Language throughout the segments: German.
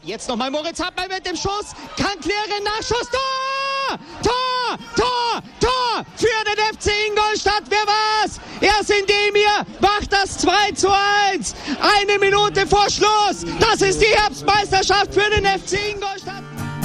Jetzt nochmal Moritz Hartmann mit dem Schuss. Kann klären, Nachschuss. Tor! Tor! Tor! Tor! Für den FC Ingolstadt. Wer war's? Erst Indemir macht das 2:1. 1 Minute vor Schluss. Das ist die Herbstmeisterschaft für den FC Ingolstadt.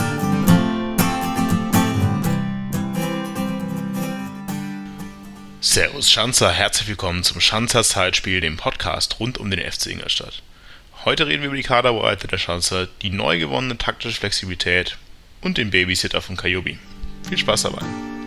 Servus Schanzer, herzlich willkommen zum Schanzer Zeitspiel, dem Podcast rund um den FC Ingolstadt. Heute reden wir über die Kaderbreite der Schanzer, die neu gewonnene taktische Flexibilität und den Babysitter von Kajubi. Viel Spaß dabei!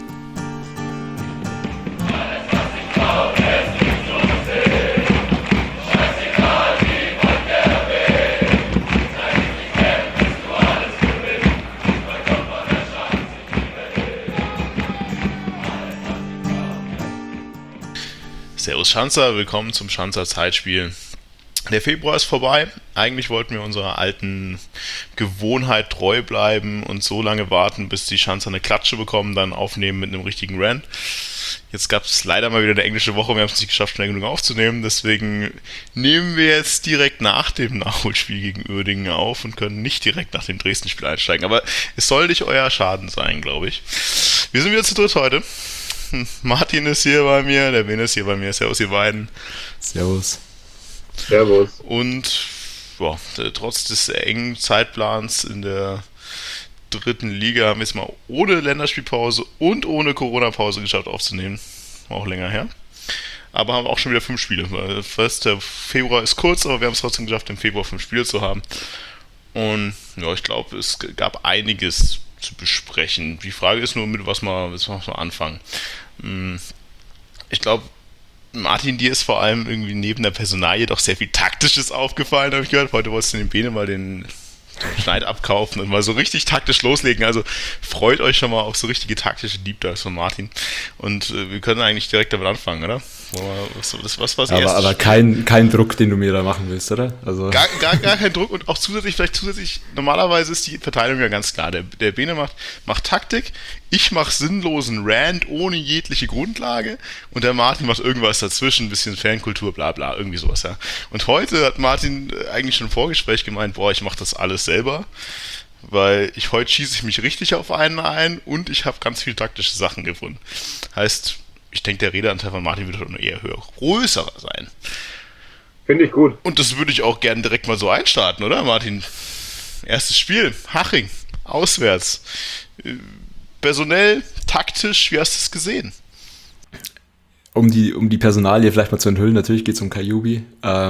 Servus Schanzer, willkommen zum Schanzer Zeitspiel. Der Februar ist vorbei. Eigentlich wollten wir unserer alten Gewohnheit treu bleiben und so lange warten, bis die Schanzer eine Klatsche bekommen, dann aufnehmen mit einem richtigen Rant. Jetzt gab es leider mal wieder eine englische Woche, wir haben es nicht geschafft, schnell genug aufzunehmen. Deswegen nehmen wir jetzt direkt nach dem Nachholspiel gegen Uerdingen auf und können nicht direkt nach dem Dresden-Spiel einsteigen. Aber es soll nicht euer Schaden sein, glaube ich. Wir sind wieder zu dritt heute. Martin ist hier bei mir, der Ben ist hier bei mir. Servus, ihr beiden. Servus. Servus. Und boah, trotz des engen Zeitplans in der dritten Liga haben wir es mal ohne Länderspielpause und ohne Corona-Pause geschafft aufzunehmen. War auch länger her. Aber haben auch schon wieder 5 Spiele. Der Februar ist kurz, aber wir haben es trotzdem geschafft, im Februar 5 Spiele zu haben. Und ja, ich glaube, es gab einiges zu besprechen. Die Frage ist nur, mit was wir anfangen. Ich glaube, Martin, dir ist vor allem irgendwie neben der Personalie doch sehr viel Taktisches aufgefallen, habe ich gehört. Heute wolltest du den Bene mal den Schneid abkaufen und mal so richtig taktisch loslegen. Also freut euch schon mal auf so richtige taktische Deep Dives von Martin. Und wir können eigentlich direkt damit anfangen, oder? Was war das erste? Aber kein Druck, den du mir da machen willst, oder? Also Gar kein Druck und auch zusätzlich, normalerweise ist die Verteilung ja ganz klar. Der Bene macht Taktik, ich mache sinnlosen Rant ohne jegliche Grundlage und der Martin macht irgendwas dazwischen, ein bisschen Fankultur, bla bla, irgendwie sowas, ja. Und heute hat Martin eigentlich schon im Vorgespräch gemeint, ich mache das alles selber, weil heute schieße ich mich richtig auf einen ein und ich habe ganz viele taktische Sachen gefunden. Heißt, ich denke, der Redeanteil von Martin wird heute eher größer sein. Finde ich gut. Und das würde ich auch gerne direkt mal so einstarten, oder Martin? Erstes Spiel, Haching, auswärts. Personell, taktisch, wie hast du es gesehen? Um die Personalie vielleicht mal zu enthüllen, natürlich geht es um Kajubi.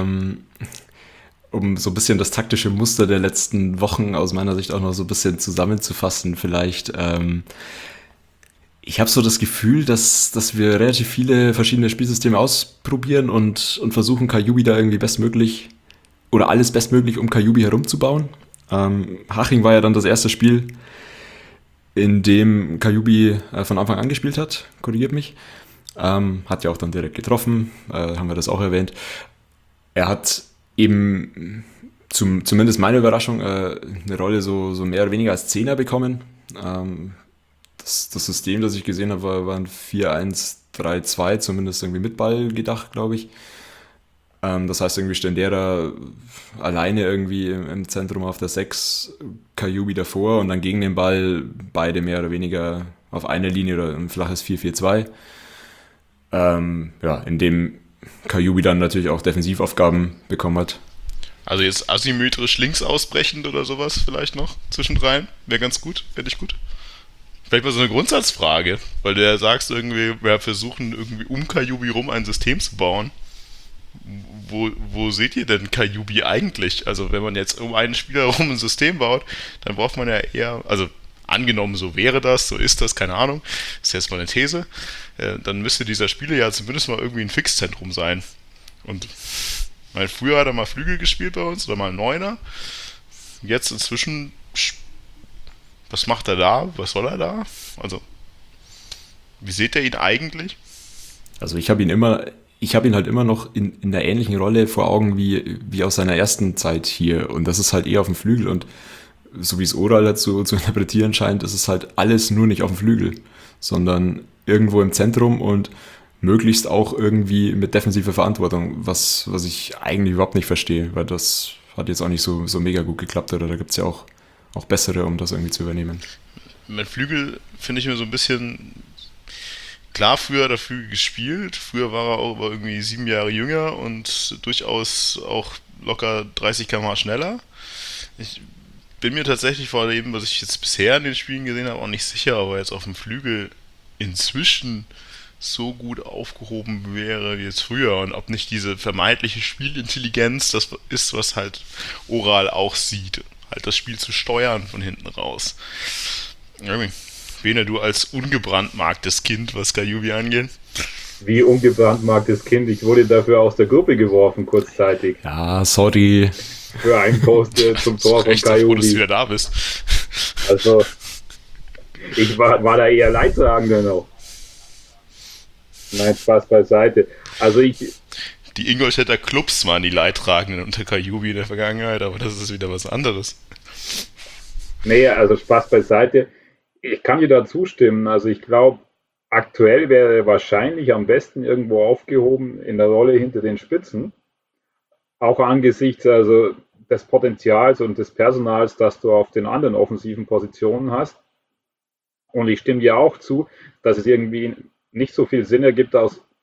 Um so ein bisschen das taktische Muster der letzten Wochen aus meiner Sicht auch noch so ein bisschen zusammenzufassen vielleicht. Ich habe so das Gefühl, dass wir relativ viele verschiedene Spielsysteme ausprobieren und versuchen, Kajubi da irgendwie bestmöglich oder alles bestmöglich um Kajubi herumzubauen. Haching war ja dann das erste Spiel, in dem Kajubi von Anfang an gespielt hat, korrigiert mich. Hat ja auch dann direkt getroffen, haben wir das auch erwähnt. Er hat eben, zumindest meine Überraschung, eine Rolle so mehr oder weniger als Zehner bekommen. Das System, das ich gesehen habe, war ein 4-1-3-2, zumindest irgendwie mit Ball gedacht, glaube ich. Das heißt, irgendwie Stendera alleine irgendwie im Zentrum auf der 6, Kajubi davor und dann gegen den Ball beide mehr oder weniger auf einer Linie oder ein flaches 4-4-2. In dem Kajubi dann natürlich auch Defensivaufgaben bekommen hat. Also jetzt asymmetrisch links ausbrechend oder sowas vielleicht noch zwischendrein? Wäre ganz gut, fände ich gut. Vielleicht mal so eine Grundsatzfrage, weil du ja sagst, irgendwie, wir versuchen irgendwie um Kajubi rum ein System zu bauen. Wo seht ihr denn Kajubi eigentlich? Also wenn man jetzt um einen Spieler herum ein System baut, dann braucht man ja eher, also angenommen, so wäre das, so ist das, keine Ahnung, ist jetzt mal eine These, dann müsste dieser Spieler ja zumindest mal irgendwie ein Fixzentrum sein. Und früher hat er mal Flügel gespielt bei uns oder mal Neuner. Jetzt inzwischen, was macht er da? Was soll er da? Also, wie seht ihr ihn eigentlich? Also ich habe ihn halt immer noch in einer ähnlichen Rolle vor Augen wie aus seiner ersten Zeit hier. Und das ist halt eher auf dem Flügel. Und so wie es Oral dazu zu interpretieren scheint, ist es halt alles nur nicht auf dem Flügel, sondern irgendwo im Zentrum und möglichst auch irgendwie mit defensiver Verantwortung, was ich eigentlich überhaupt nicht verstehe, weil das hat jetzt auch nicht so mega gut geklappt, oder da gibt es ja auch bessere, um das irgendwie zu übernehmen. Mit Flügel finde ich mir so ein bisschen, klar, früher hat er Flügel gespielt, früher war er auch aber irgendwie 7 Jahre jünger und durchaus auch locker 30 km/h schneller. Ich bin mir tatsächlich vor dem, was ich jetzt bisher in den Spielen gesehen habe, auch nicht sicher, ob er jetzt auf dem Flügel inzwischen so gut aufgehoben wäre wie jetzt früher und ob nicht diese vermeintliche Spielintelligenz das ist, was halt Oral auch sieht. Halt das Spiel zu steuern von hinten raus. Bene, du als ungebrandmarktes Kind, was Kajubi angeht. Wie ungebrandmarktes Kind. Ich wurde dafür aus der Gruppe geworfen, kurzzeitig. Ja, sorry. Für einen Post zum Tor von Echt froh, dass du Kajubi. wieder da bist. Also, ich war da eher Leidtragender noch. Nein, Spaß beiseite. Also Die Ingolstädter Clubs waren die Leidtragenden unter Kajubi in der Vergangenheit, aber das ist wieder was anderes. nee, also Spaß beiseite. Ich kann dir da zustimmen. Also ich glaube, aktuell wäre er wahrscheinlich am besten irgendwo aufgehoben in der Rolle hinter den Spitzen. Auch angesichts also des Potenzials und des Personals, das du auf den anderen offensiven Positionen hast. Und ich stimme dir auch zu, dass es irgendwie nicht so viel Sinn ergibt,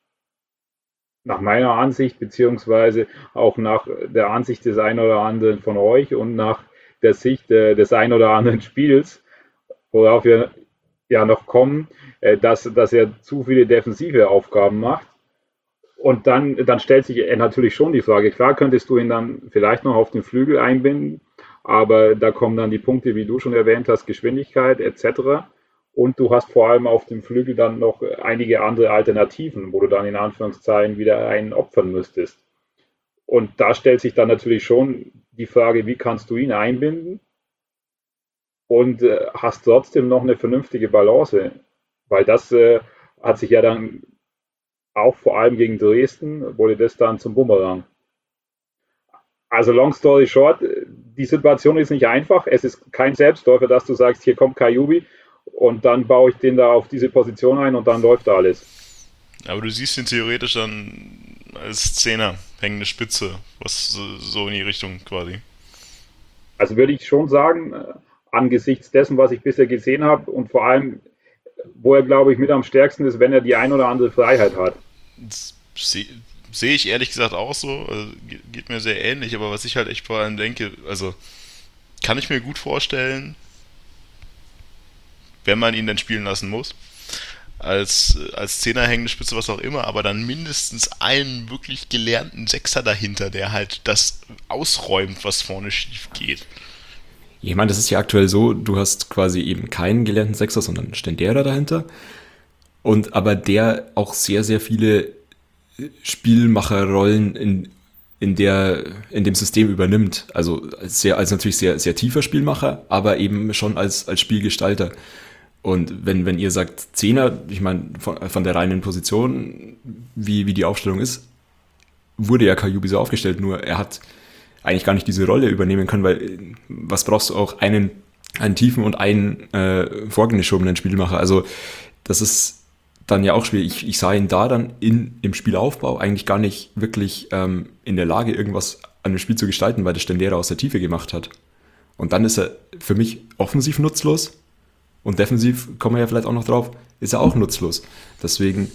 nach meiner Ansicht, beziehungsweise auch nach der Ansicht des einen oder anderen von euch und nach der Sicht des einen oder anderen Spiels, worauf wir ja noch kommen, dass er zu viele defensive Aufgaben macht. Und dann stellt sich natürlich schon die Frage, klar könntest du ihn dann vielleicht noch auf den Flügel einbinden, aber da kommen dann die Punkte, wie du schon erwähnt hast, Geschwindigkeit etc. Und du hast vor allem auf dem Flügel dann noch einige andere Alternativen, wo du dann in Anführungszeichen wieder einen opfern müsstest. Und da stellt sich dann natürlich schon die Frage, wie kannst du ihn einbinden und hast trotzdem noch eine vernünftige Balance. Weil das hat sich ja dann auch vor allem gegen Dresden, wurde das dann zum Bumerang. Also long story short, die Situation ist nicht einfach. Es ist kein Selbstläufer, dass du sagst, hier kommt Kajubi und dann baue ich den da auf diese Position ein und dann läuft alles. Aber du siehst ihn theoretisch dann als Zehner, hängende Spitze, was so in die Richtung quasi. Also würde ich schon sagen, angesichts dessen, was ich bisher gesehen habe und vor allem, wo er, glaube ich, mit am stärksten ist, wenn er die ein oder andere Freiheit hat. Sehe ich ehrlich gesagt auch so, also geht mir sehr ähnlich, aber was ich halt echt vor allem denke, also kann ich mir gut vorstellen, wenn man ihn dann spielen lassen muss, als Zehner hängende Spitze, was auch immer, aber dann mindestens einen wirklich gelernten Sechser dahinter, der halt das ausräumt, was vorne schief geht. Ich meine, das ist ja aktuell so, du hast quasi eben keinen gelernten Sechser, sondern einen Stendera dahinter. Und aber der auch sehr, sehr viele Spielmacherrollen in dem System übernimmt. Also als natürlich sehr, sehr tiefer Spielmacher, aber eben schon als Spielgestalter. Und wenn ihr sagt Zehner, ich meine, von der reinen Position, wie die Aufstellung ist, wurde ja Kajubi so aufgestellt, nur er hat eigentlich gar nicht diese Rolle übernehmen können, weil was brauchst du auch? Einen tiefen und einen vorgeschobenen Spielmacher. Also das ist dann ja auch schwierig. Ich sah ihn da dann im Spielaufbau eigentlich gar nicht wirklich in der Lage, irgendwas an dem Spiel zu gestalten, weil der Stendera aus der Tiefe gemacht hat. Und dann ist er für mich offensiv nutzlos und defensiv, kommen wir ja vielleicht auch noch drauf, ist er auch nutzlos. Deswegen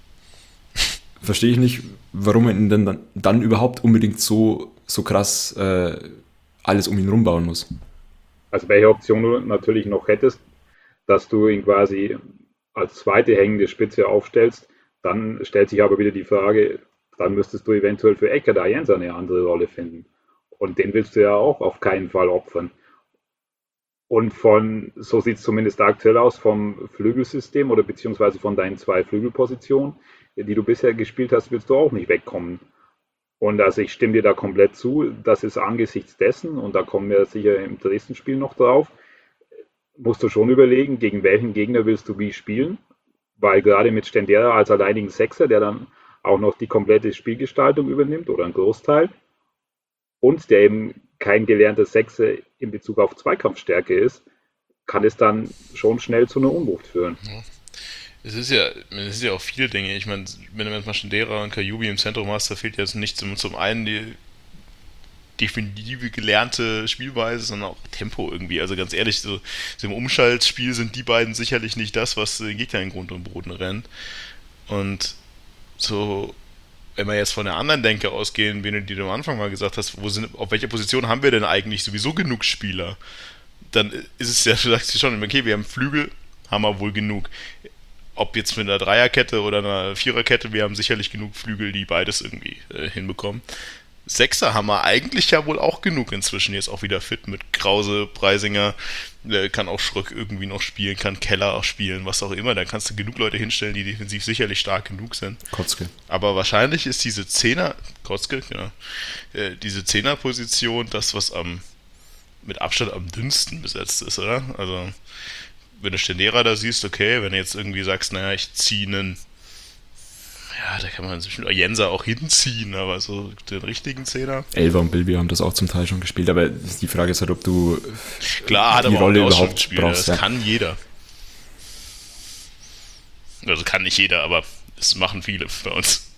verstehe ich nicht, warum man ihn denn dann überhaupt unbedingt so krass alles um ihn rumbauen muss. Also welche Option du natürlich noch hättest, dass du ihn quasi als zweite hängende Spitze aufstellst, dann stellt sich aber wieder die Frage, dann müsstest du eventuell für Ecker da Jens eine andere Rolle finden. Und den willst du ja auch auf keinen Fall opfern. Und so sieht es zumindest aktuell aus, vom Flügelsystem oder beziehungsweise von deinen 2 Flügelpositionen, die du bisher gespielt hast, willst du auch nicht wegkommen. Und also ich stimme dir da komplett zu, das ist angesichts dessen, und da kommen wir sicher im Dresden-Spiel noch drauf, musst du schon überlegen, gegen welchen Gegner willst du wie spielen, weil gerade mit Stendera als alleinigen Sechser, der dann auch noch die komplette Spielgestaltung übernimmt oder einen Großteil und der eben kein gelernter Sechser in Bezug auf Zweikampfstärke ist, kann es dann schon schnell zu einer Unwucht führen. Ja. Es ist ja auch viele Dinge. Ich meine, wenn du jetzt mal Stendera und Kajubi im Zentrum hast, da fehlt jetzt nicht zum einen definitive gelernte Spielweise, sondern auch Tempo irgendwie. Also ganz ehrlich, so im Umschaltspiel sind die beiden sicherlich nicht das, was den Gegner in Grund und Boden rennt. Und so, wenn wir jetzt von der anderen Denke ausgehen, wie du am Anfang mal gesagt hast, auf welcher Position haben wir denn eigentlich sowieso genug Spieler? Dann ist es ja, du sagst ja schon, okay, wir haben Flügel, haben wir wohl genug. Ob jetzt mit einer Dreierkette oder einer Viererkette, wir haben sicherlich genug Flügel, die beides irgendwie hinbekommen. Sechser haben wir eigentlich ja wohl auch genug inzwischen, jetzt auch wieder fit mit Krause, Preisinger, kann auch Schröck irgendwie noch spielen, kann Keller auch spielen, was auch immer. Da kannst du genug Leute hinstellen, die defensiv sicherlich stark genug sind. Kotzke. Aber wahrscheinlich ist diese Kotzke, genau, diese Zehnerposition das, was mit Abstand am dünnsten besetzt ist, oder? Also, wenn du Stendera da siehst, okay, wenn du jetzt irgendwie sagst, naja, ich ziehe einen, ja, da kann man inzwischen Jenser auch hinziehen, aber so den richtigen Zehner. Elva und Bilby haben das auch zum Teil schon gespielt, aber die Frage ist halt, ob du klar, hat die aber Rolle auch überhaupt gespielt. brauchst. Das kann jeder. Also kann nicht jeder, aber es machen viele bei uns.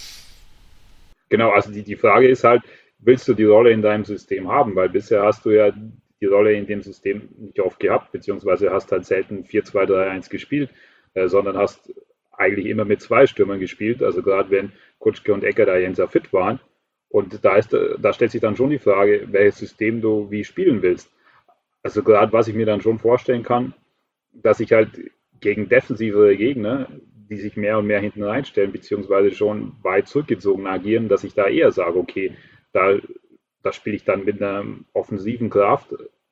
Genau, also die Frage ist halt, willst du die Rolle in deinem System haben? Weil bisher hast du ja die Rolle in dem System nicht oft gehabt, beziehungsweise hast halt selten 4-2-3-1 gespielt, sondern hast eigentlich immer mit 2 Stürmern gespielt, also gerade wenn Kutschke und Ecker da Jenser fit waren. Und da stellt sich dann schon die Frage, welches System du wie spielen willst. Also gerade was ich mir dann schon vorstellen kann, dass ich halt gegen defensivere Gegner, die sich mehr und mehr hinten reinstellen, beziehungsweise schon weit zurückgezogen agieren, dass ich da eher sage, okay, da spiele ich dann mit einer offensiven Kraft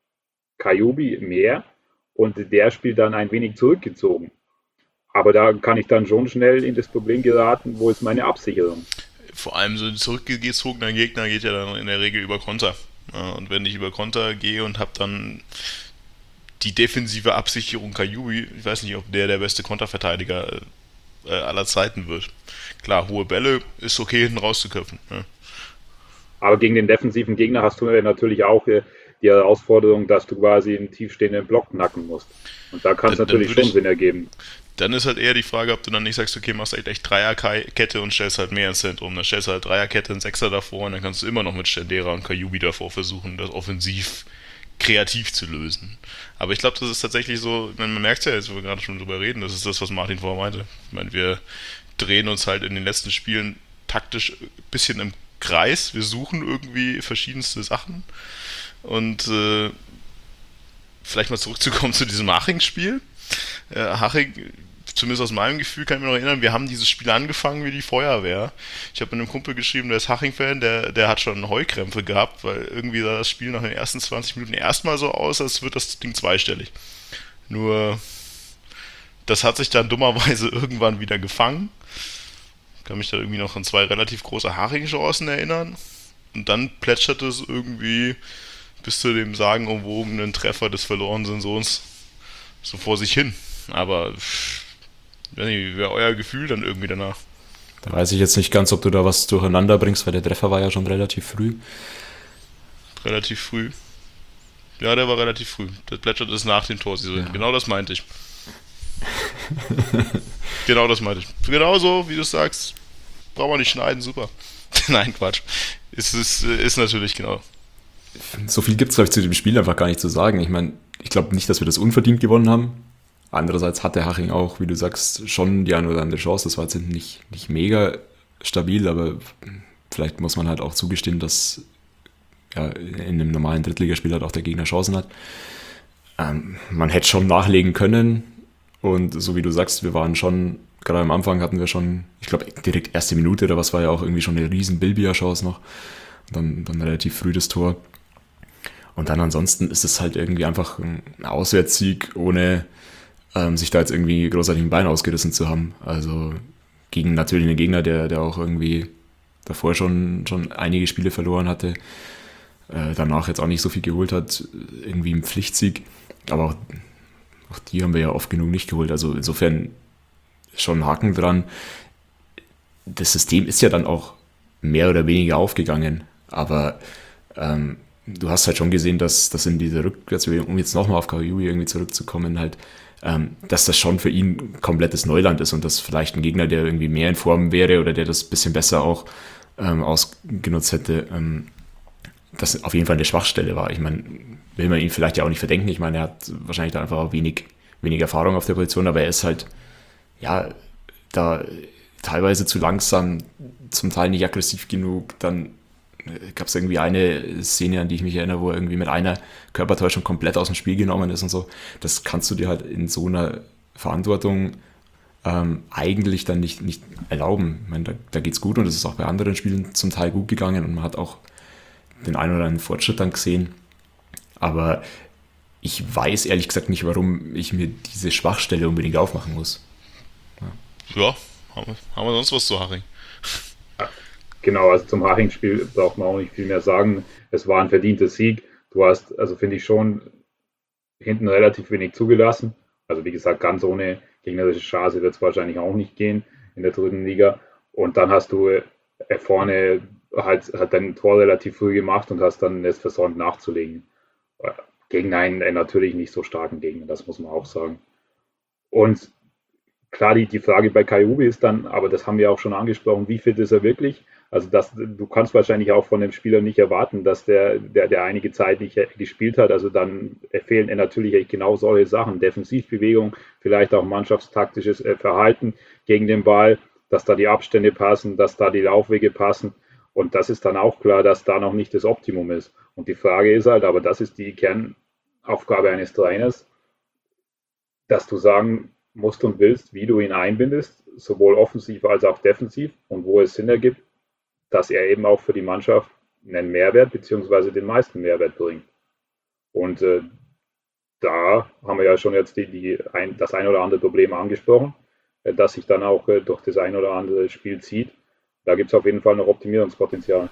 Kajubi mehr und der spielt dann ein wenig zurückgezogen. Aber da kann ich dann schon schnell in das Problem geraten, wo ist meine Absicherung? Vor allem so ein zurückgezogener Gegner geht ja dann in der Regel über Konter. Und wenn ich über Konter gehe und habe dann die defensive Absicherung Kajubi, ich weiß nicht, ob der beste Konterverteidiger aller Zeiten wird. Klar, hohe Bälle ist okay, hinten rauszuköpfen. Ja. Aber gegen den defensiven Gegner hast du natürlich auch die Herausforderung, dass du quasi einen tiefstehenden Block knacken musst. Und da kann es natürlich schon Sinn ergeben. Dann ist halt eher die Frage, ob du dann nicht sagst, okay, machst halt echt Dreierkette und stellst halt mehr ins Zentrum. Dann stellst du halt Dreierkette, einen Sechser davor und dann kannst du immer noch mit Stendera und Kajubi davor versuchen, das offensiv kreativ zu lösen. Aber ich glaube, das ist tatsächlich so, man merkt es ja jetzt, wo wir gerade schon drüber reden, das ist das, was Martin vorher meinte. Ich meine, wir drehen uns halt in den letzten Spielen taktisch ein bisschen im Kreis. Wir suchen irgendwie verschiedenste Sachen. Und vielleicht mal zurückzukommen zu diesem Haching-Spiel. Haching, zumindest aus meinem Gefühl kann ich mich noch erinnern, wir haben dieses Spiel angefangen wie die Feuerwehr. Ich habe mit einem Kumpel geschrieben, der ist Haching-Fan, der hat schon Heukrämpfe gehabt, weil irgendwie sah das Spiel nach den ersten 20 Minuten erstmal so aus, als wird das Ding zweistellig. Nur, das hat sich dann dummerweise irgendwann wieder gefangen. Ich kann mich da irgendwie noch an 2 relativ große Haching-Chancen erinnern. Und dann plätscherte es irgendwie bis zu dem sagenumwogenen Treffer des verlorenen Sohns so vor sich hin. Aber ich weiß nicht, wie wäre euer Gefühl dann irgendwie danach? Da weiß ich jetzt nicht ganz, ob du da was durcheinander bringst, weil der Treffer war ja schon relativ früh. Relativ früh? Ja, der war relativ früh. Das plätschert ist nach dem Tor. Ja. Genau das meinte ich. Genau das meinte ich. Genau so, wie du sagst. Braucht man nicht schneiden, super. Nein, Quatsch. Ist natürlich genau. So viel gibt es, glaube ich, zu dem Spiel einfach gar nicht zu sagen. Ich meine, ich glaube nicht, dass wir das unverdient gewonnen haben. Andererseits hatte Haching auch, wie du sagst, schon die eine oder andere Chance. Das war jetzt nicht mega stabil, aber vielleicht muss man halt auch zugestehen, dass ja, in einem normalen Drittligaspiel halt auch der Gegner Chancen hat. Man hätte schon nachlegen können und so wie du sagst, wir waren schon, gerade am Anfang hatten wir schon, ich glaube direkt erste Minute oder was war ja auch irgendwie schon eine riesen Bilbia-Chance noch. Und dann relativ früh das Tor. Und dann ansonsten ist es halt irgendwie einfach ein Auswärtssieg, ohne sich da jetzt irgendwie großartig ein Bein ausgerissen zu haben. Also gegen natürlich einen Gegner, der auch irgendwie davor schon einige Spiele verloren hatte, danach jetzt auch nicht so viel geholt hat, irgendwie im Pflichtsieg. Aber auch die haben wir ja oft genug nicht geholt. Also insofern schon ein Haken dran. Das System ist ja dann auch mehr oder weniger aufgegangen. Aber du hast halt schon gesehen, dass in dieser um jetzt nochmal auf Kajubi irgendwie zurückzukommen, halt, dass das schon für ihn komplettes Neuland ist und dass vielleicht ein Gegner, der irgendwie mehr in Form wäre oder der das ein bisschen besser auch ausgenutzt hätte, das auf jeden Fall eine Schwachstelle war. Ich meine, will man ihn vielleicht ja auch nicht verdenken. Ich meine, er hat wahrscheinlich da einfach auch wenig Erfahrung auf der Position, aber er ist halt, ja, da teilweise zu langsam, zum Teil nicht aggressiv genug. Dann gab es irgendwie eine Szene, an die ich mich erinnere, wo er irgendwie mit einer Körpertäuschung komplett aus dem Spiel genommen ist und so. Das kannst du dir halt in so einer Verantwortung eigentlich dann nicht erlauben. Ich meine, da geht's gut und es ist auch bei anderen Spielen zum Teil gut gegangen und man hat auch den einen oder anderen Fortschritt dann gesehen. Aber ich weiß ehrlich gesagt nicht, warum ich mir diese Schwachstelle unbedingt aufmachen muss. Ja, haben wir sonst was zu Haching? Genau, also zum Haching-Spiel braucht man auch nicht viel mehr sagen. Es war ein verdienter Sieg. Du hast, also finde ich schon, hinten relativ wenig zugelassen. Also wie gesagt, ganz ohne gegnerische Chance wird es wahrscheinlich auch nicht gehen in der dritten Liga. Und dann hast du vorne halt dein Tor relativ früh gemacht und hast dann es versäumt nachzulegen. Gegen einen natürlich nicht so starken Gegner, das muss man auch sagen. Und klar, die Frage bei Kajubi ist dann, aber das haben wir auch schon angesprochen, wie fit ist er wirklich? Also du kannst wahrscheinlich auch von dem Spieler nicht erwarten, dass der einige Zeit nicht gespielt hat. Also dann fehlen natürlich genau solche Sachen. Defensivbewegung, vielleicht auch mannschaftstaktisches Verhalten gegen den Ball, dass da die Abstände passen, dass da die Laufwege passen. Und das ist dann auch klar, dass da noch nicht das Optimum ist. Und die Frage ist halt, aber das ist die Kernaufgabe eines Trainers, dass du sagen musst und willst, wie du ihn einbindest, sowohl offensiv als auch defensiv und wo es Sinn ergibt, dass er eben auch für die Mannschaft einen Mehrwert bzw. den meisten Mehrwert bringt. Und da haben wir ja schon jetzt das ein oder andere Problem angesprochen, das sich dann auch durch das ein oder andere Spiel zieht. Da gibt es auf jeden Fall noch Optimierungspotenzial.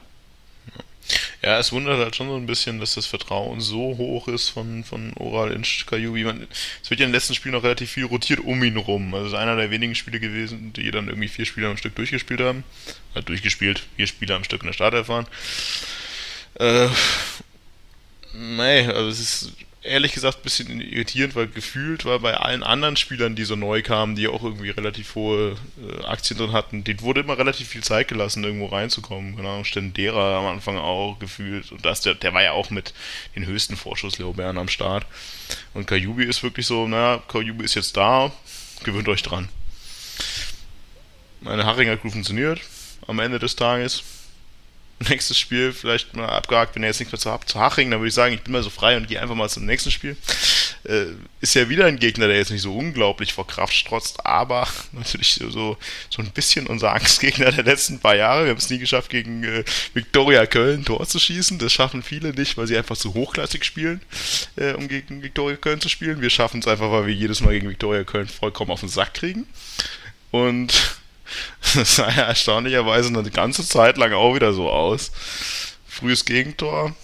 Ja, es wundert halt schon so ein bisschen, dass das Vertrauen so hoch ist von Oral in Kajubi. Es wird ja in den letzten Spielen noch relativ viel rotiert um ihn rum. Also es ist einer der wenigen Spiele gewesen, die dann irgendwie 4 Spieler am Stück durchgespielt haben. 4 Spieler am Stück in der Startelf waren. Nee, also es ist ehrlich gesagt ein bisschen irritierend, weil gefühlt war bei allen anderen Spielern, die so neu kamen, die auch irgendwie relativ hohe Aktien drin hatten, denen wurde immer relativ viel Zeit gelassen, irgendwo reinzukommen. Keine Ahnung, Stendera am Anfang auch gefühlt. Und der war ja auch mit den höchsten Vorschusslorbeeren am Start. Und Kajubi ist wirklich so, Kajubi ist jetzt da, gewöhnt euch dran. Meine Haching hat gut funktioniert am Ende des Tages. Nächstes Spiel vielleicht mal abgehakt, wenn ihr jetzt nichts mehr zu Haching, dann würde ich sagen, ich bin mal so frei und gehe einfach mal zum nächsten Spiel. Ist ja wieder ein Gegner, der jetzt nicht so unglaublich vor Kraft strotzt, aber natürlich so ein bisschen unser Angstgegner der letzten paar Jahre. Wir haben es nie geschafft, gegen Viktoria Köln ein Tor zu schießen. Das schaffen viele nicht, weil sie einfach zu hochklassig spielen, um gegen Viktoria Köln zu spielen. Wir schaffen es einfach, weil wir jedes Mal gegen Viktoria Köln vollkommen auf den Sack kriegen. Und das sah ja erstaunlicherweise eine ganze Zeit lang auch wieder so aus. Frühes Gegentor.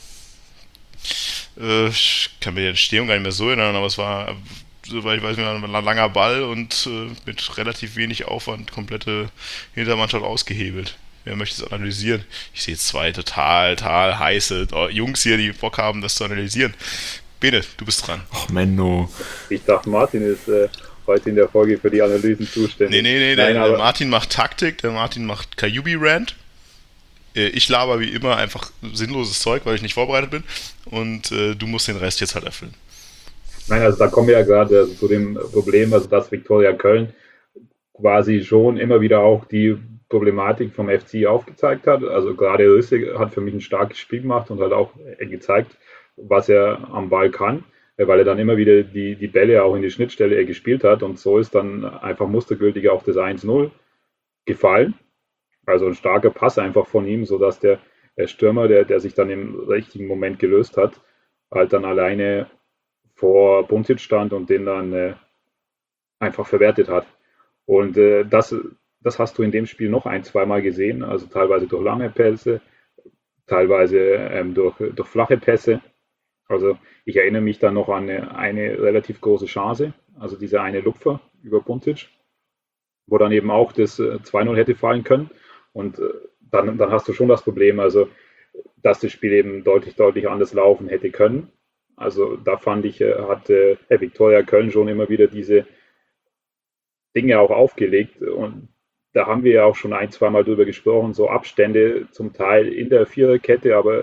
Ich kann mir die Entstehung gar nicht mehr so erinnern, aber es war, soweit ich weiß, ein langer Ball und mit relativ wenig Aufwand komplette Hintermannschaft ausgehebelt. Wer möchte es analysieren? Ich sehe jetzt 2 total heiße Jungs hier, die Bock haben, das zu analysieren. Bene, du bist dran. Ach, Menno. Ich dachte, Martin ist heute in der Folge für die Analysen zuständig. Nee, der Martin macht Taktik, der Martin macht Kajubi-Rant. Ich laber wie immer einfach sinnloses Zeug, weil ich nicht vorbereitet bin. Und du musst den Rest jetzt halt erfüllen. Nein, also da kommen wir ja gerade zu dem Problem, also dass Viktoria Köln quasi schon immer wieder auch die Problematik vom FC aufgezeigt hat. Also gerade Risse hat für mich ein starkes Spiel gemacht und hat auch gezeigt, was er am Ball kann, weil er dann immer wieder die Bälle auch in die Schnittstelle gespielt hat und so ist dann einfach mustergültig auf das 1-0 gefallen. Also ein starker Pass einfach von ihm, sodass der Stürmer, der sich dann im richtigen Moment gelöst hat, halt dann alleine vor Buntic stand und den dann einfach verwertet hat. Und das hast du in dem Spiel noch 1-2 Mal gesehen, also teilweise durch lange Pässe, teilweise durch flache Pässe. Also ich erinnere mich dann noch an eine relativ große Chance, also diese eine Lupfer über Buntic, wo dann eben auch das 2-0 hätte fallen können. Und dann hast du schon das Problem, also dass das Spiel eben deutlich anders laufen hätte können. Also da fand ich, hat Viktoria Köln schon immer wieder diese Dinge auch aufgelegt. Und da haben wir ja auch schon 1-2 Mal drüber gesprochen, so Abstände zum Teil in der Viererkette, aber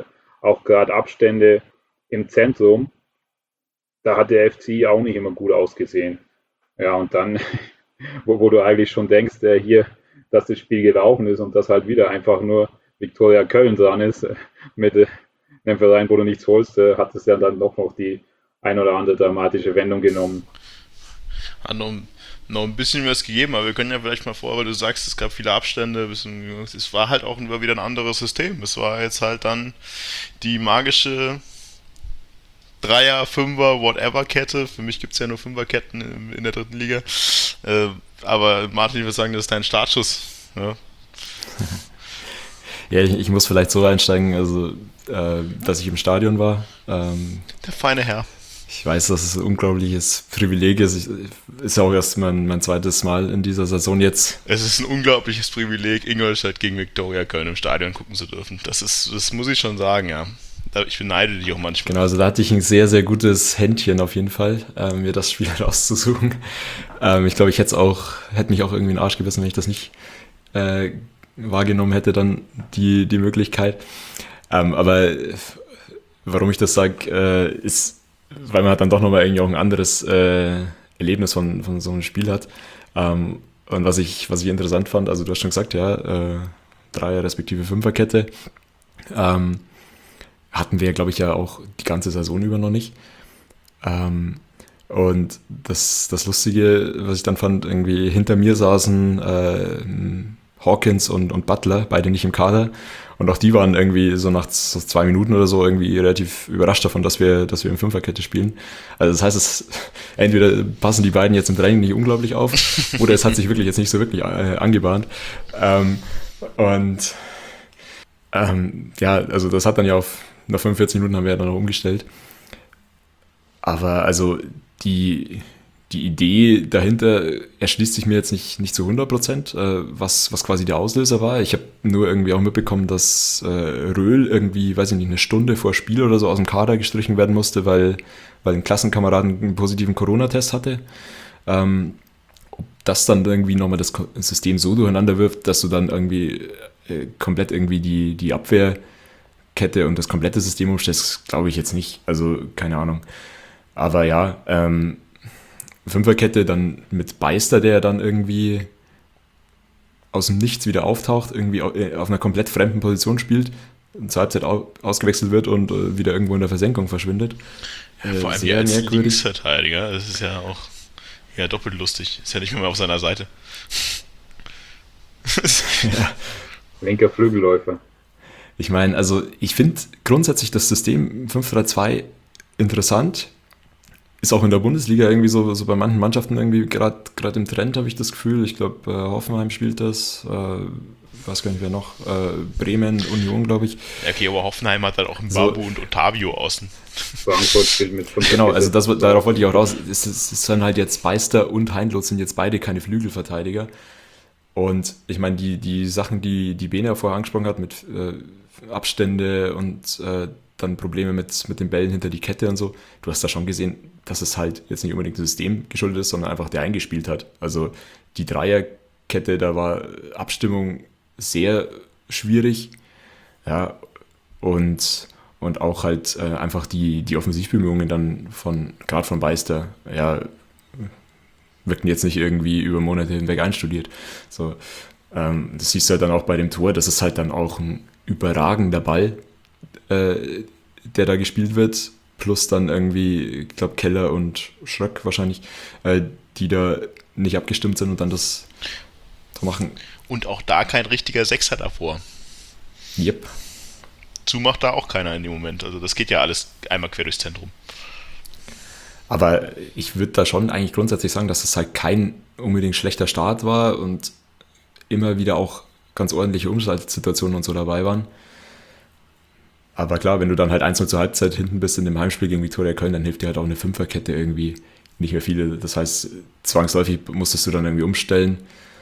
auch gerade Abstände im Zentrum, da hat der FCI auch nicht immer gut ausgesehen. Ja, und dann, wo du eigentlich schon denkst, hier, dass das Spiel gelaufen ist und dass halt wieder einfach nur Viktoria Köln dran ist, mit einem Verein, wo du nichts holst, hat es ja dann doch noch die ein oder andere dramatische Wendung genommen. Hat noch ein bisschen was gegeben, aber wir können ja vielleicht mal vor, weil du sagst, es gab viele Abstände, es war halt auch wieder ein anderes System. Es war jetzt halt dann die magische Dreier, Fünfer, Whatever-Kette. Für mich gibt es ja nur Fünferketten in der dritten Liga. Aber Martin, ich würde sagen, das ist dein Startschuss. Ja, Ja, ich muss vielleicht so einsteigen, also dass ich im Stadion war. der feine Herr. Ich weiß, dass es ein unglaubliches Privileg ist. Ist ja auch erst mein zweites Mal in dieser Saison jetzt. Es ist ein unglaubliches Privileg, Ingolstadt gegen Viktoria Köln im Stadion gucken zu dürfen. Das muss ich schon sagen, ja. Ich beneide dich auch manchmal. Genau, also da hatte ich ein sehr, sehr gutes Händchen auf jeden Fall, mir das Spiel rauszusuchen. Ich glaube, ich hätte mich auch irgendwie in den Arsch gebissen, wenn ich das nicht wahrgenommen hätte, dann die Möglichkeit. Aber warum ich das sage, ist, weil man halt dann doch nochmal irgendwie auch ein anderes Erlebnis von so einem Spiel hat. Und was ich interessant fand, also du hast schon gesagt, ja, Dreier- respektive Fünferkette, hatten wir, glaube ich, ja auch die ganze Saison über noch nicht. Und das Lustige, was ich dann fand, irgendwie hinter mir saßen Hawkins und Butler, beide nicht im Kader. Und auch die waren irgendwie so nach so 2 Minuten oder so irgendwie relativ überrascht davon, dass wir in Fünferkette spielen. Also das heißt, entweder passen die beiden jetzt im Training nicht unglaublich auf, oder es hat sich wirklich jetzt nicht so wirklich angebahnt. Ja, also das hat dann ja nach 45 Minuten haben wir ja dann noch umgestellt. Aber also die Idee dahinter erschließt sich mir jetzt nicht zu 100%, was quasi der Auslöser war. Ich habe nur irgendwie auch mitbekommen, dass Röhl irgendwie, weiß ich nicht, eine Stunde vor Spiel oder so aus dem Kader gestrichen werden musste, weil ein Klassenkameraden einen positiven Corona-Test hatte. Ob das dann irgendwie nochmal das System so durcheinander wirft, dass du dann irgendwie komplett irgendwie die Abwehrkette und das komplette System umstellst, glaube ich jetzt nicht. Also keine Ahnung. Aber ja, Fünferkette dann mit Beister, der dann irgendwie aus dem Nichts wieder auftaucht, irgendwie auf einer komplett fremden Position spielt, zur Halbzeit ausgewechselt wird und wieder irgendwo in der Versenkung verschwindet. Ja, vor allem sehr als merkwürdig. Linksverteidiger, das ist ja auch doppelt lustig. Ist ja nicht mehr auf seiner Seite. Ja. Linker Flügelläufer. Ich meine, also ich finde grundsätzlich das System 5-3-2 interessant. Ist auch in der Bundesliga irgendwie so bei manchen Mannschaften irgendwie gerade im Trend, habe ich das Gefühl. Ich glaube, Hoffenheim spielt das, weiß gar nicht wer noch, Bremen, Union, glaube ich. Okay, aber Hoffenheim hat halt auch einen Babu und Ottavio außen. Frankfurt spielt mit 5. Genau, also darauf wollte ich auch raus. Es ist dann halt jetzt Beister und Heindloth sind jetzt beide keine Flügelverteidiger. Und ich meine, die Sachen, die Bene vorher angesprochen hat, mit Abstände und dann Probleme mit den Bällen hinter die Kette und so, du hast da schon gesehen, dass es halt jetzt nicht unbedingt das System geschuldet ist, sondern einfach der eingespielt hat. Also die Dreierkette, da war Abstimmung sehr schwierig, ja, und auch halt einfach die Offensivbemühungen dann gerade von Beister, ja, wirkten jetzt nicht irgendwie über Monate hinweg einstudiert. So, das siehst du halt dann auch bei dem Tor, das ist halt dann auch ein überragender Ball, der da gespielt wird, plus dann irgendwie, ich glaube, Keller und Schröck wahrscheinlich, die da nicht abgestimmt sind und dann das machen. Und auch da kein richtiger Sechser davor. Yep. Zumacht da auch keiner in dem Moment. Also das geht ja alles einmal quer durchs Zentrum. Aber ich würde da schon eigentlich grundsätzlich sagen, dass es halt kein unbedingt schlechter Start war und immer wieder auch ganz ordentliche Umschaltsituationen und so dabei waren. Aber klar, wenn du dann halt 1-0 zur Halbzeit hinten bist in dem Heimspiel gegen Viktoria Köln, dann hilft dir halt auch eine Fünferkette irgendwie nicht mehr viel. Das heißt, zwangsläufig musstest du dann irgendwie umstellen.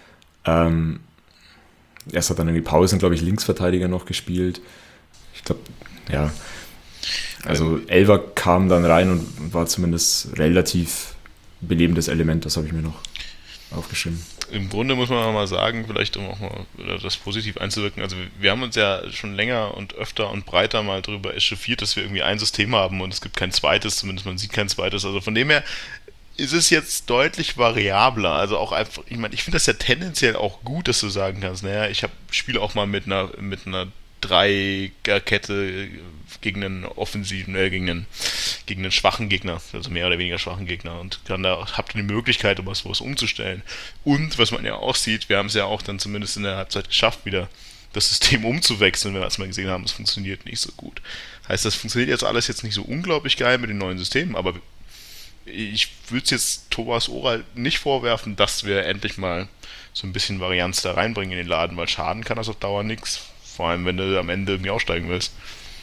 Erst hat dann irgendwie Pausen, glaube ich, Linksverteidiger noch gespielt. Ich glaube, ja. Also Elver kam dann rein und war zumindest relativ belebendes Element, das habe ich mir noch aufgeschrieben. Im Grunde muss man mal sagen, vielleicht um auch mal das positiv einzuwirken, also wir haben uns ja schon länger und öfter und breiter mal darüber echauffiert, dass wir irgendwie ein System haben und es gibt kein zweites, zumindest man sieht kein zweites, also von dem her ist es jetzt deutlich variabler, also auch einfach, ich meine, ich finde das ja tendenziell auch gut, dass du sagen kannst, naja, spiele auch mal mit einer Dreierkette gegen einen offensiven, gegen einen schwachen Gegner, also mehr oder weniger schwachen Gegner und habt ihr die Möglichkeit, um was umzustellen. Und was man ja auch sieht, wir haben es ja auch dann zumindest in der Halbzeit geschafft, wieder das System umzuwechseln, wenn wir erstmal gesehen haben, es funktioniert nicht so gut. Heißt, das funktioniert jetzt alles jetzt nicht so unglaublich geil mit den neuen Systemen, aber ich würde es jetzt Thomas Oral nicht vorwerfen, dass wir endlich mal so ein bisschen Varianz da reinbringen in den Laden, weil schaden kann das auf Dauer nichts. Vor allem, wenn du am Ende irgendwie aussteigen willst.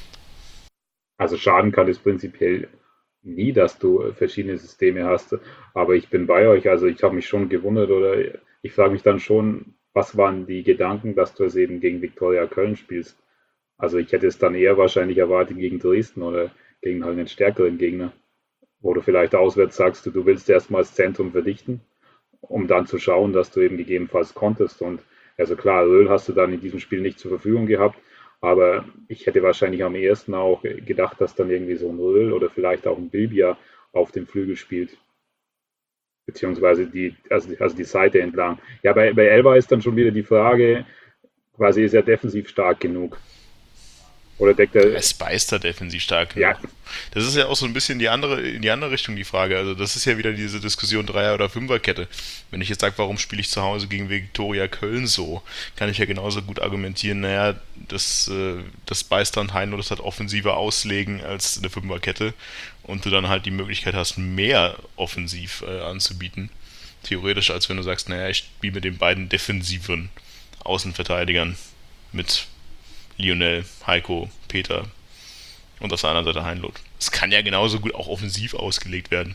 Also schaden kann es prinzipiell nie, dass du verschiedene Systeme hast. Aber ich bin bei euch. Also ich habe mich schon gewundert oder ich frage mich dann schon, was waren die Gedanken, dass du es eben gegen Viktoria Köln spielst? Also ich hätte es dann eher wahrscheinlich erwartet gegen Dresden oder gegen halt einen stärkeren Gegner, wo du vielleicht auswärts sagst, du willst erstmal das Zentrum verdichten, um dann zu schauen, dass du eben gegebenenfalls konntest. Und also klar, Röhl hast du dann in diesem Spiel nicht zur Verfügung gehabt, aber ich hätte wahrscheinlich am ehesten auch gedacht, dass dann irgendwie so ein Röhl oder vielleicht auch ein Bilbia auf dem Flügel spielt, beziehungsweise die Seite entlang. Ja, bei Elba ist dann schon wieder die Frage, quasi ist er defensiv stark genug? Oder deckt er. Es beißt da defensiv stark. Ja. Das ist ja auch so ein bisschen in die andere Richtung die Frage. Also das ist ja wieder diese Diskussion Dreier- oder Fünferkette. Wenn ich jetzt sage, warum spiele ich zu Hause gegen Viktoria Köln so, kann ich ja genauso gut argumentieren, naja, das beißt dann Heino, das hat offensiver auslegen als eine Fünferkette und du dann halt die Möglichkeit hast, mehr offensiv anzubieten. Theoretisch, als wenn du sagst, naja, ich spiele mit den beiden defensiven Außenverteidigern mit Lionel, Heiko, Peter und auf der anderen Seite Heinloth. Es kann ja genauso gut auch offensiv ausgelegt werden.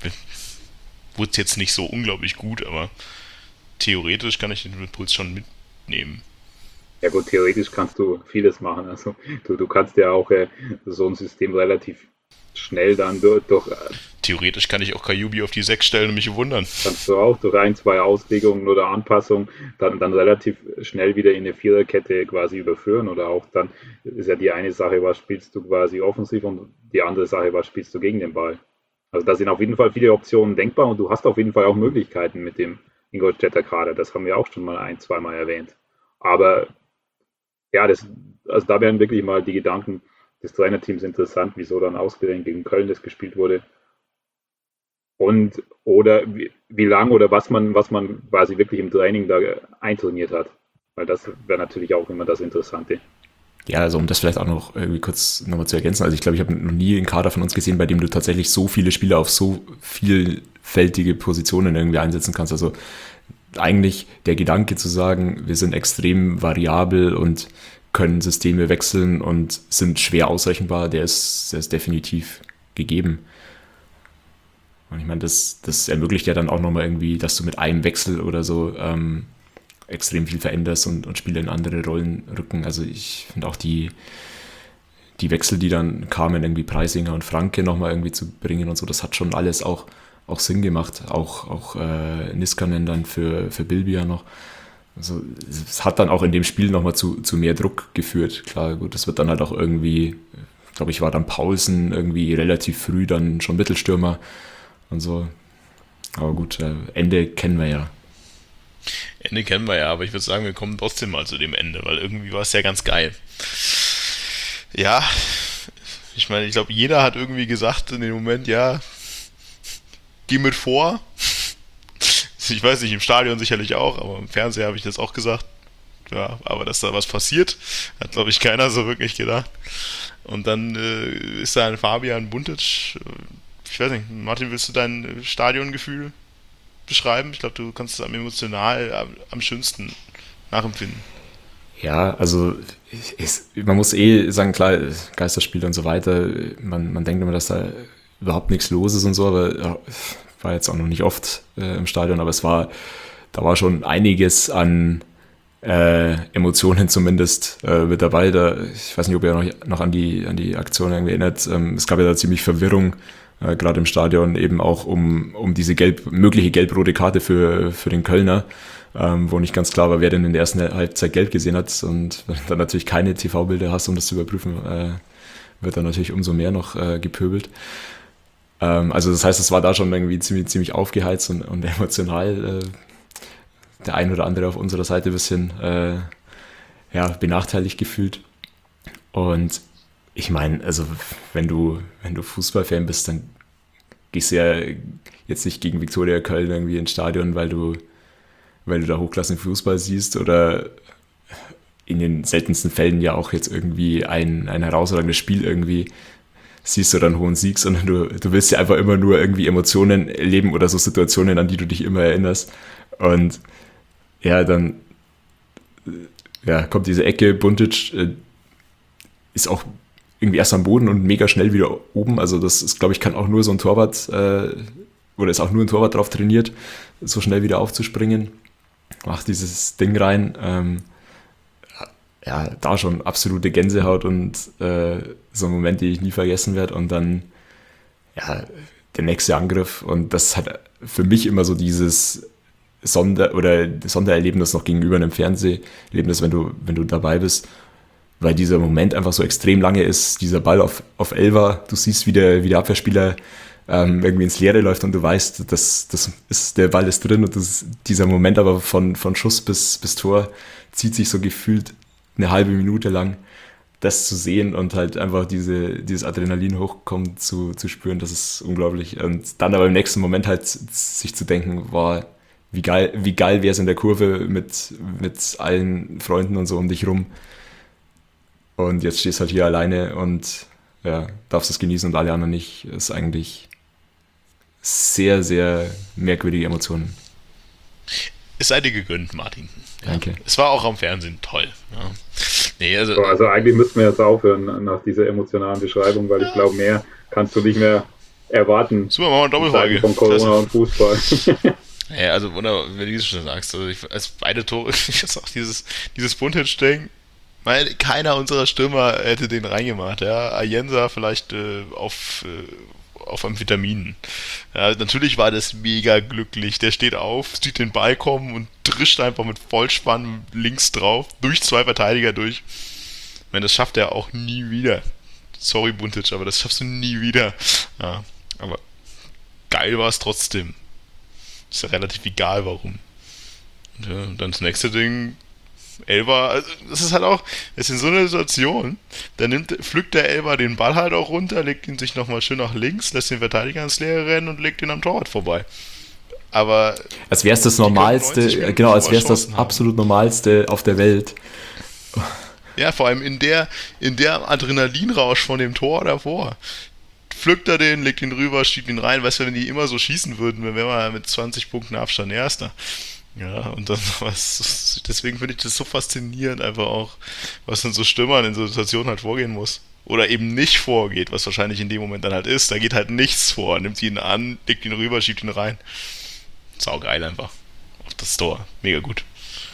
Wurde jetzt nicht so unglaublich gut, aber theoretisch kann ich den Impuls schon mitnehmen. Ja gut, theoretisch kannst du vieles machen. Also du kannst ja auch so ein System relativ schnell dann durch Theoretisch kann ich auch Kajubi auf die 6 stellen und mich wundern. kannst du auch durch ein, zwei Auslegungen oder Anpassungen dann relativ schnell wieder in eine Viererkette quasi überführen oder auch dann ist ja die eine Sache, was spielst du quasi offensiv und die andere Sache, was spielst du gegen den Ball. Also da sind auf jeden Fall viele Optionen denkbar und du hast auf jeden Fall auch Möglichkeiten mit dem Ingolstädter Kader. Das haben wir auch schon mal ein, zweimal erwähnt. Aber ja, also da wären wirklich mal die Gedanken des Trainerteams interessant, wieso dann ausgerechnet gegen Köln das gespielt wurde. Und oder wie lang oder was man quasi wirklich im Training da eintrainiert hat. Weil das wäre natürlich auch immer das Interessante. Ja, also um das vielleicht auch noch irgendwie kurz nochmal zu ergänzen. Also ich glaube, ich habe noch nie einen Kader von uns gesehen, bei dem du tatsächlich so viele Spieler auf so vielfältige Positionen irgendwie einsetzen kannst. Also eigentlich der Gedanke zu sagen, wir sind extrem variabel und können Systeme wechseln und sind schwer ausrechenbar, der ist definitiv gegeben. Und ich meine, das ermöglicht ja dann auch nochmal irgendwie, dass du mit einem Wechsel oder so extrem viel veränderst und Spieler in andere Rollen rücken. Also ich finde auch die Wechsel, die dann kamen, irgendwie Preisinger und Franke nochmal irgendwie zu bringen und so, das hat schon alles auch Sinn gemacht. Auch Niskanen dann für Bilbia noch. Also es hat dann auch in dem Spiel nochmal zu mehr Druck geführt. Klar, gut, das wird dann halt auch irgendwie, glaube ich, war dann Paulsen irgendwie relativ früh dann schon Mittelstürmer und so. Aber gut, Ende kennen wir ja. Ende kennen wir ja, aber ich würde sagen, wir kommen trotzdem mal zu dem Ende, weil irgendwie war es ja ganz geil. Ja, ich meine, ich glaube, jeder hat irgendwie gesagt in dem Moment, ja, geh mit vor. Ich weiß nicht, im Stadion sicherlich auch, aber im Fernseher habe ich das auch gesagt. Ja, aber dass da was passiert, hat, glaube ich, keiner so wirklich gedacht. Und dann ist da ein Fabian Buntic. Ich weiß nicht, Martin, willst du dein Stadiongefühl beschreiben? Ich glaube, du kannst es emotional am schönsten nachempfinden. Ja, also man muss sagen, klar, Geisterspiele und so weiter, man denkt immer, dass da überhaupt nichts los ist und so, aber ja, ich war jetzt auch noch nicht oft im Stadion, aber da war schon einiges an Emotionen zumindest mit dabei. Ich weiß nicht, ob ihr noch an die Aktion irgendwie erinnert. Es gab ja da ziemlich Verwirrung, gerade im Stadion eben auch um diese mögliche gelb-rote Karte für den Kölner, wo nicht ganz klar war, wer denn in der ersten Halbzeit gelb gesehen hat, und wenn du dann natürlich keine TV-Bilder hast, um das zu überprüfen, wird dann natürlich umso mehr noch gepöbelt. Also das heißt, es war da schon irgendwie ziemlich aufgeheizt und emotional. Der ein oder andere auf unserer Seite ein bisschen benachteiligt gefühlt. Und ich meine, also wenn du Fußballfan bist, dann gehst du ja jetzt nicht gegen Viktoria Köln irgendwie ins Stadion, weil du da hochklassigen Fußball siehst, oder in den seltensten Fällen ja auch jetzt irgendwie ein herausragendes Spiel irgendwie siehst oder einen hohen Sieg, sondern du willst ja einfach immer nur irgendwie Emotionen erleben oder so Situationen, an die du dich immer erinnerst. Und ja, dann kommt diese Ecke, Buntic ist auch irgendwie erst am Boden und mega schnell wieder oben. Also das ist, glaube ich, kann auch nur so ein Torwart, oder ist auch nur ein Torwart drauf trainiert, so schnell wieder aufzuspringen. Macht dieses Ding rein. Da schon absolute Gänsehaut und so ein Moment, den ich nie vergessen werde. Und dann der nächste Angriff. Und das hat für mich immer so dieses Sondererlebnis noch gegenüber einem Fernseherlebnis, wenn du dabei bist, weil dieser Moment einfach so extrem lange ist, dieser Ball auf Elfer, du siehst, wie der Abwehrspieler irgendwie ins Leere läuft und du weißt, der Ball ist drin, und dieser Moment aber von Schuss bis Tor zieht sich so gefühlt eine halbe Minute lang. Das zu sehen und halt einfach dieses Adrenalin hochkommen zu spüren, das ist unglaublich. Und dann aber im nächsten Moment halt sich zu denken, wie geil wäre es in der Kurve mit allen Freunden und so um dich rum. Und jetzt stehst halt hier alleine und darfst es genießen und alle anderen nicht. Ist eigentlich sehr, sehr merkwürdige Emotionen. Es sei dir gegönnt, Martin. Danke. Es war auch am Fernsehen toll. Ja. Nee, also eigentlich müssten wir jetzt aufhören nach dieser emotionalen Beschreibung, weil ich glaube, mehr kannst du nicht mehr erwarten. Super, machen wir eine Doppelfolge. Von Corona und Fußball. Ja, also wunderbar, wenn du das schon sagst. Also als beide Tore, ich sag dieses Buntic-Ding, weil keiner unserer Stürmer hätte den reingemacht. Ja, Ayensa vielleicht auf Amphetaminen. Ja, natürlich war das mega glücklich. Der steht auf, sieht den Ball kommen und drischt einfach mit Vollspann links drauf, durch 2 Verteidiger durch. Ich meine, das schafft er auch nie wieder. Sorry, Buntic, aber das schaffst du nie wieder. Ja, aber geil war es trotzdem. Ist ja relativ egal, warum. Und dann das nächste Ding, Elber, also das ist halt auch, es ist in so einer Situation, da pflückt der Elber den Ball halt auch runter, legt ihn sich nochmal schön nach links, lässt den Verteidiger ins Leere rennen und legt ihn am Torwart vorbei. Aber als wäre es das Normalste, genau, als wäre es das absolut Normalste auf der Welt. Ja, vor allem in der Adrenalinrausch von dem Tor davor. Pflückt er den, legt ihn rüber, schiebt ihn rein. Weißt du, wenn die immer so schießen würden, dann wären wir mit 20 Punkten Abstand Erster. Ja, und dann deswegen finde ich das so faszinierend einfach auch, was dann so Stürmern in so Situationen halt vorgehen muss. Oder eben nicht vorgeht, was wahrscheinlich in dem Moment dann halt ist. Da geht halt nichts vor. Nimmt ihn an, legt ihn rüber, schiebt ihn rein. Saugeil einfach. Auf das Tor. Mega gut.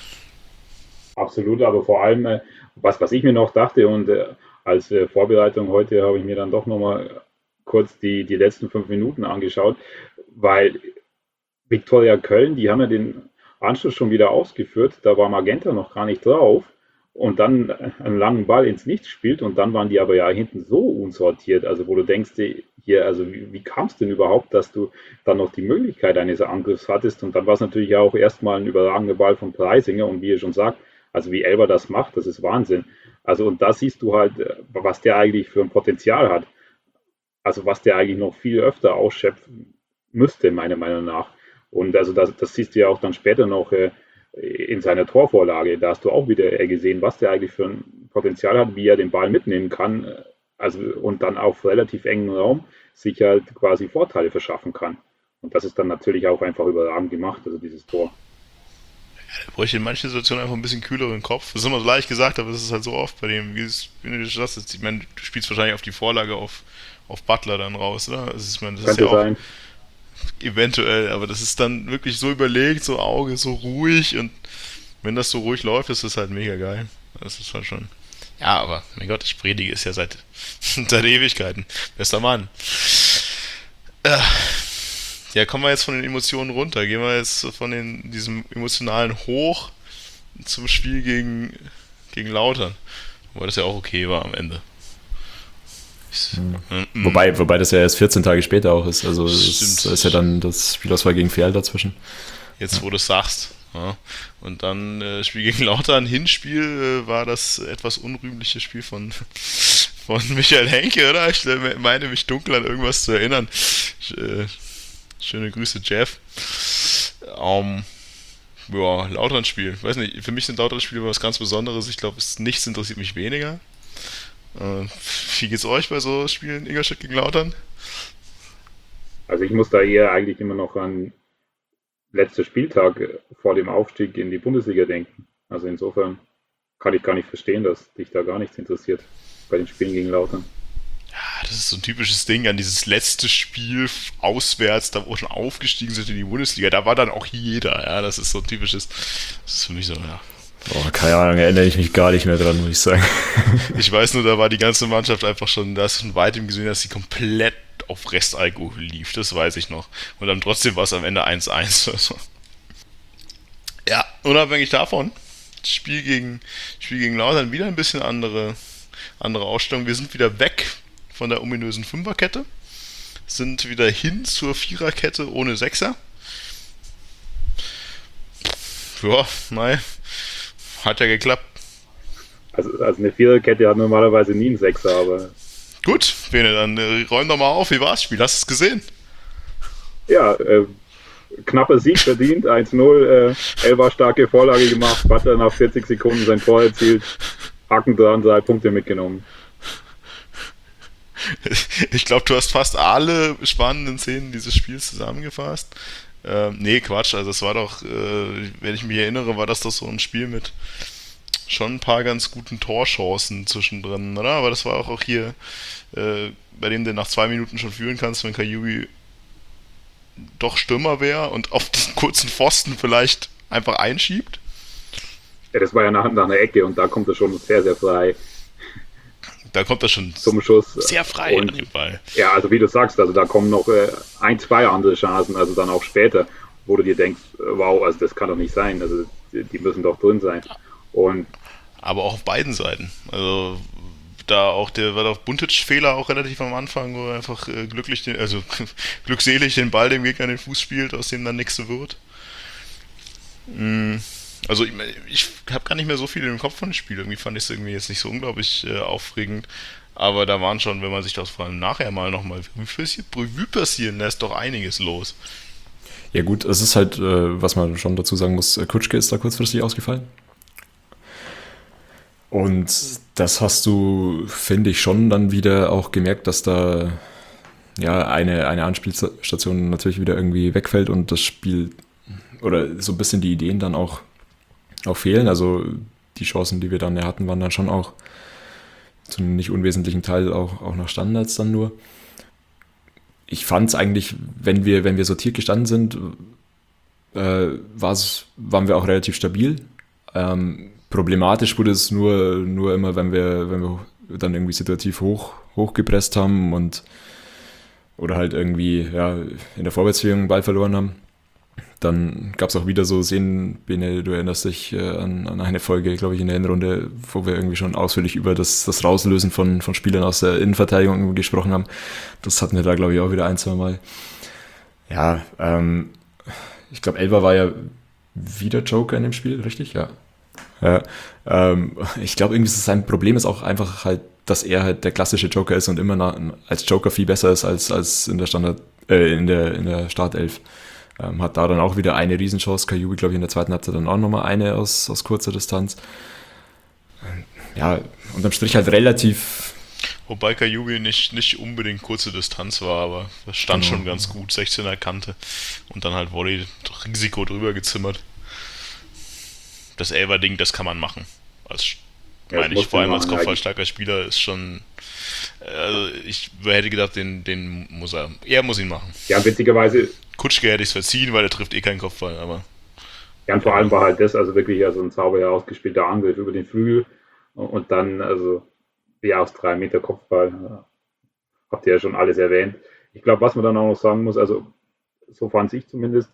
Absolut, aber vor allem, was ich mir noch dachte, und als Vorbereitung heute habe ich mir dann doch nochmal kurz die letzten 5 Minuten angeschaut, weil Viktoria Köln, die haben ja den Anschluss schon wieder ausgeführt, da war Magenta noch gar nicht drauf und dann einen langen Ball ins Nichts spielt und dann waren die aber ja hinten so unsortiert, also wo du denkst, hier, also wie kam es denn überhaupt, dass du dann noch die Möglichkeit eines Angriffs hattest, und dann war es natürlich auch erstmal ein überragender Ball von Preisinger, und wie ihr schon sagt, also wie Elber das macht, das ist Wahnsinn. Also und da siehst du halt, was der eigentlich für ein Potenzial hat, also was der eigentlich noch viel öfter ausschöpfen müsste, meiner Meinung nach. Und also das siehst du ja auch dann später noch in seiner Torvorlage. Da hast du auch wieder gesehen, was der eigentlich für ein Potenzial hat, wie er den Ball mitnehmen kann. Also und dann auf relativ engem Raum sich halt quasi Vorteile verschaffen kann. Und das ist dann natürlich auch einfach überragend gemacht, also dieses Tor. Ja, der bräuchte in manchen Situationen einfach ein bisschen kühleren Kopf. Das ist immer so leicht gesagt, aber das ist halt so oft bei dem, wie du das sagst, ich meine, du spielst wahrscheinlich auf die Vorlage auf Butler dann raus, oder? Also ich meine, das ist ja auch sein. Eventuell, aber das ist dann wirklich so überlegt, so Auge, so ruhig, und wenn das so ruhig läuft, ist das halt mega geil. Das ist halt schon. Ja, aber mein Gott, ich predige es ja seit Ewigkeiten. Bester Mann. Ja, kommen wir jetzt von den Emotionen runter. Gehen wir jetzt von diesem emotionalen Hoch zum Spiel gegen Lautern. Wobei das ja auch okay war am Ende. Wobei das ja erst 14 Tage später auch ist. Also Stimmt. ist ja dann das Spielauswahl gegen Ferl dazwischen. Jetzt, wo du es sagst. Ja. Und dann Spiel gegen Lautern, Hinspiel war das etwas unrühmliche Spiel von Michael Henke, oder? Ich meine mich dunkel an irgendwas zu erinnern. Schöne Grüße, Jeff. Ja, Lautern-Spiel. Weiß nicht, für mich sind Lautern-Spiele was ganz Besonderes. Ich glaube, nichts interessiert mich weniger. Wie geht's euch bei so Spielen, Ingolstadt gegen Lautern? Also ich muss da eher eigentlich immer noch an letzten Spieltag vor dem Aufstieg in die Bundesliga denken. Also insofern kann ich gar nicht verstehen, dass dich da gar nichts interessiert bei den Spielen gegen Lautern. Ja, das ist so ein typisches Ding an dieses letzte Spiel auswärts, da wo schon aufgestiegen sind in die Bundesliga. Da war dann auch jeder. Ja, das ist so ein typisches. Das ist für mich so, ja. Boah, keine Ahnung, erinnere ich mich gar nicht mehr dran, muss ich sagen. Ich weiß nur, da war die ganze Mannschaft einfach schon, da hast du von weitem gesehen, dass sie komplett auf Restalkohol lief, das weiß ich noch. Und dann trotzdem war es am Ende 1-1 oder so. Ja, unabhängig davon, Spiel gegen Lautern wieder ein bisschen andere Ausstellung. Wir sind wieder weg von der ominösen Fünferkette, sind wieder hin zur Viererkette ohne Sechser. Ja, nein, hat ja geklappt. Also eine Viererkette hat normalerweise nie einen Sechser, aber Gut, Bene, dann räum doch mal auf, wie war das Spiel? Hast du es gesehen? ja, knapper Sieg verdient, 1-0, Elva starke Vorlage gemacht, Butler nach 40 Sekunden sein Tor erzielt, Haken dran, 3 Punkte mitgenommen. Ich glaube, du hast fast alle spannenden Szenen dieses Spiels zusammengefasst. Nee, Quatsch, also es war doch, wenn ich mich erinnere, war das doch so ein Spiel mit schon ein paar ganz guten Torchancen zwischendrin, oder? Aber das war auch hier, bei dem du nach 2 Minuten schon führen kannst, wenn Kajubi doch Stürmer wäre und auf diesen kurzen Pfosten vielleicht einfach einschiebt. Ja, das war ja nach einer Ecke und da kommt er schon sehr, sehr frei Da kommt er schon zum Schuss. sehr frei Und an den Ball. ja, also wie du sagst, also da kommen noch 1, 2 andere Chancen, also dann auch später, wo du dir denkst, wow, also das kann doch nicht sein, also die müssen doch drin sein. Und Aber auch auf beiden Seiten. Also da auch war doch Buntic-Fehler auch relativ am Anfang, wo er einfach glückselig den Ball dem Gegner in den Fuß spielt, aus dem dann nichts wird. Also ich habe gar nicht mehr so viel im Kopf von dem Spiel. Irgendwie fand ich es irgendwie jetzt nicht so unglaublich aufregend. Aber da waren schon, wenn man sich das vor allem nachher mal nochmal Revue passieren lässt, doch einiges los. Ja gut, es ist halt, was man schon dazu sagen muss, Kutschke ist da kurzfristig ausgefallen. Und das hast du, finde ich, schon dann wieder auch gemerkt, dass da ja eine Anspielstation natürlich wieder irgendwie wegfällt und das Spiel oder so ein bisschen die Ideen dann auch fehlen. Also die Chancen, die wir dann hatten, waren dann schon auch zu einem nicht unwesentlichen Teil auch nach Standards dann nur. Ich fand es eigentlich, wenn wir sortiert gestanden sind, waren wir auch relativ stabil. Problematisch wurde es nur immer, wenn wir dann irgendwie situativ hochgepresst haben oder halt irgendwie in der Vorwärtsbewegung den Ball verloren haben. Dann gab es auch wieder so Szenen, Bene, du erinnerst dich an eine Folge, glaube ich, in der Hinrunde, wo wir irgendwie schon ausführlich über das Rauslösen von Spielern aus der Innenverteidigung gesprochen haben. Das hatten wir da, glaube ich, auch wieder 1, 2 Mal. Ja, ich glaube, Elva war ja wieder Joker in dem Spiel, richtig? Ja. Ich glaube, irgendwie sein Problem ist auch einfach halt, dass er halt der klassische Joker ist und immer als Joker viel besser ist als in der Startelf. Hat da dann auch wieder eine Riesenchance. Kajubi, glaube ich, in der zweiten Halbzeit dann auch nochmal eine aus kurzer Distanz. Ja, unterm Strich halt relativ. Wobei Kajubi nicht unbedingt kurze Distanz war, aber das stand schon ganz gut, 16er Kante und dann halt Volley Risiko drüber gezimmert. Das Elfer-Ding, das kann man machen. Meine ich, vor allem als kopfballstarker Spieler ist schon. Also ich hätte gedacht, den muss er. Er muss ihn machen. Ja, witzigerweise. Kutschke hätte ich es verziehen, weil er trifft keinen Kopfball, aber. Ja, und vor allem war halt das also wirklich ein sauber herausgespielter Angriff über den Flügel und dann, also, aus 3 Meter Kopfball. Habt ihr ja schon alles erwähnt. ich glaube, was man dann auch noch sagen muss, also so fand ich zumindest,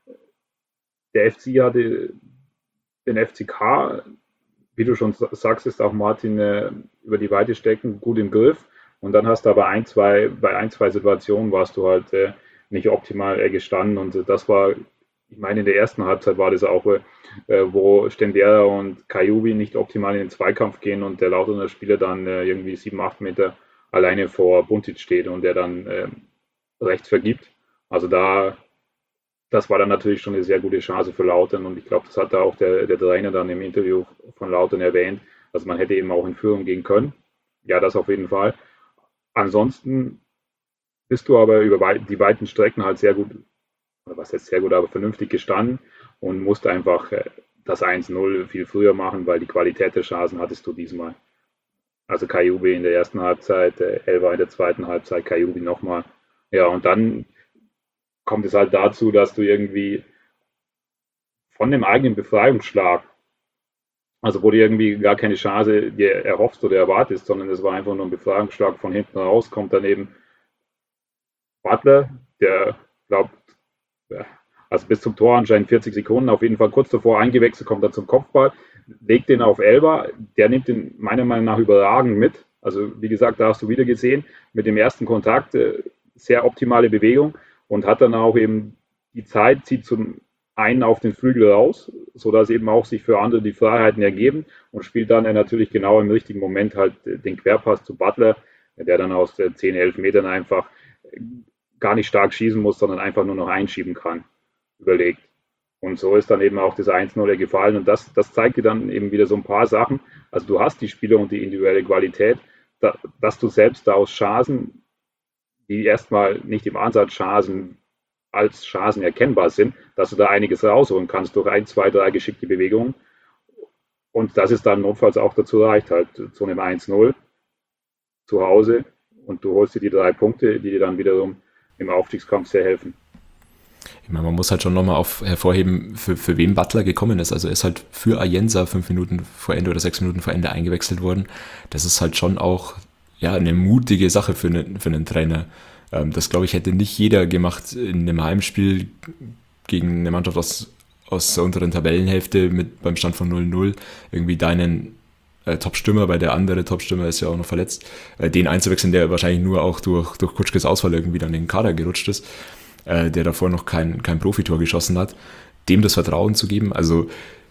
der FC hatte den FCK, wie du schon sagst, ist auch Martin über die Weite stecken gut im Griff. Und dann hast du aber bei ein, zwei Situationen warst du halt nicht optimal gestanden. Und das war, ich meine, in der ersten Halbzeit war das auch, wo Stendera und Kajubi nicht optimal in den Zweikampf gehen und der Lauterener Spieler dann irgendwie 7, 8 Meter alleine vor Buntic steht und der dann rechts vergibt. Also das war dann natürlich schon eine sehr gute Chance für Lautern und ich glaube, das hat da auch der Trainer dann im Interview von Lautern erwähnt. Also man hätte eben auch in Führung gehen können. Ja, das auf jeden Fall. Ansonsten bist du aber über die weiten Strecken halt sehr gut, oder was heißt sehr gut, aber vernünftig gestanden und musst einfach das 1-0 viel früher machen, weil die Qualität der Chancen hattest du diesmal. Also Kajubi in der ersten Halbzeit, Elfer in der zweiten Halbzeit, Kajubi nochmal. Ja, und dann kommt es halt dazu, dass du irgendwie von dem eigenen Befreiungsschlag, also wo du irgendwie gar keine Chance dir erhoffst oder erwartest, sondern es war einfach nur ein Befreiungsschlag von hinten raus, kommt dann eben Butler, der glaubt, also bis zum Tor anscheinend 40 Sekunden, auf jeden Fall kurz davor eingewechselt, kommt er zum Kopfball, legt den auf Elber, der nimmt den meiner Meinung nach überragend mit. Also wie gesagt, da hast du wieder gesehen, mit dem ersten Kontakt sehr optimale Bewegung und hat dann auch eben die Zeit, zieht zum einen auf den Flügel raus, sodass eben auch sich für andere die Freiheiten ergeben und spielt dann natürlich genau im richtigen Moment halt den Querpass zu Butler, der dann aus 10, 11 Metern einfach gar nicht stark schießen muss, sondern einfach nur noch einschieben kann, überlegt. Und so ist dann eben auch das 1-0 gefallen und das zeigt dir dann eben wieder so ein paar Sachen. Also du hast die Spieler und die individuelle Qualität, dass du selbst da aus Chancen, die erstmal nicht im Ansatz Chancen als Chancen erkennbar sind, dass du da einiges rausholen kannst durch 1, 2, 3 geschickte Bewegungen. Und dass es dann notfalls auch dazu reicht, halt zu einem 1-0 zu Hause und du holst dir die 3 Punkte, die dir dann wiederum im Aufstiegskampf sehr helfen. Ich meine, man muss halt schon nochmal hervorheben, für wen Butler gekommen ist. Also er ist halt für Ayensa 5 Minuten vor Ende oder 6 Minuten vor Ende eingewechselt worden. Das ist halt schon auch eine mutige Sache für einen Trainer. Das, glaube ich, hätte nicht jeder gemacht in einem Heimspiel gegen eine Mannschaft aus der unteren Tabellenhälfte beim Stand von 0-0 irgendwie deinen Top-Stürmer, weil der andere Top-Stürmer ist ja auch noch verletzt, den einzuwechseln, der wahrscheinlich nur auch durch Kutschkes Ausfall irgendwie dann in den Kader gerutscht ist, der davor noch kein Profitor geschossen hat, dem das Vertrauen zu geben. Also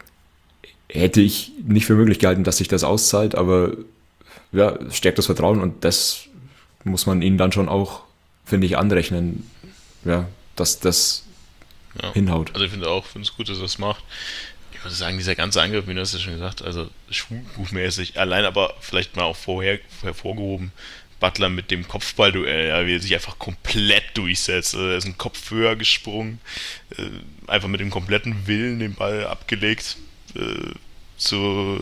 hätte ich nicht für möglich gehalten, dass sich das auszahlt, aber ja, stärkt das Vertrauen und das muss man ihnen dann schon auch, finde ich, anrechnen, ja, dass das hinhaut. Also ich finde es gut, dass er das macht. Ich würde sagen, dieser ganze Angriff, wie du hast ja schon gesagt, also schulbuchmäßig, allein aber vielleicht mal auch vorher hervorgehoben, Butler mit dem Kopfballduell, wie er sich einfach komplett durchsetzt. Also er ist einen Kopf höher gesprungen, einfach mit dem kompletten Willen den Ball abgelegt zu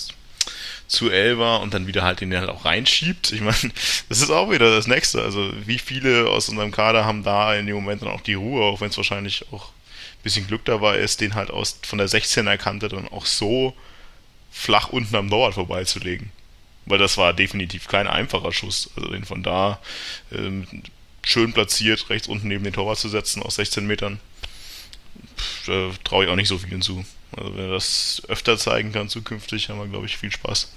Elva und dann wieder halt den halt auch reinschiebt. Ich meine, das ist auch wieder das Nächste. Also wie viele aus unserem Kader haben da in dem Moment dann auch die Ruhe, auch wenn es wahrscheinlich auch ein bisschen Glück dabei ist, den halt von der 16er Kante dann auch so flach unten am Torwart vorbeizulegen. Weil das war definitiv kein einfacher Schuss. Also den von da schön platziert, rechts unten neben den Torwart zu setzen aus 16 Metern, da traue ich auch nicht so vielen zu. Also wenn er das öfter zeigen kann zukünftig, haben wir, glaube ich, viel Spaß.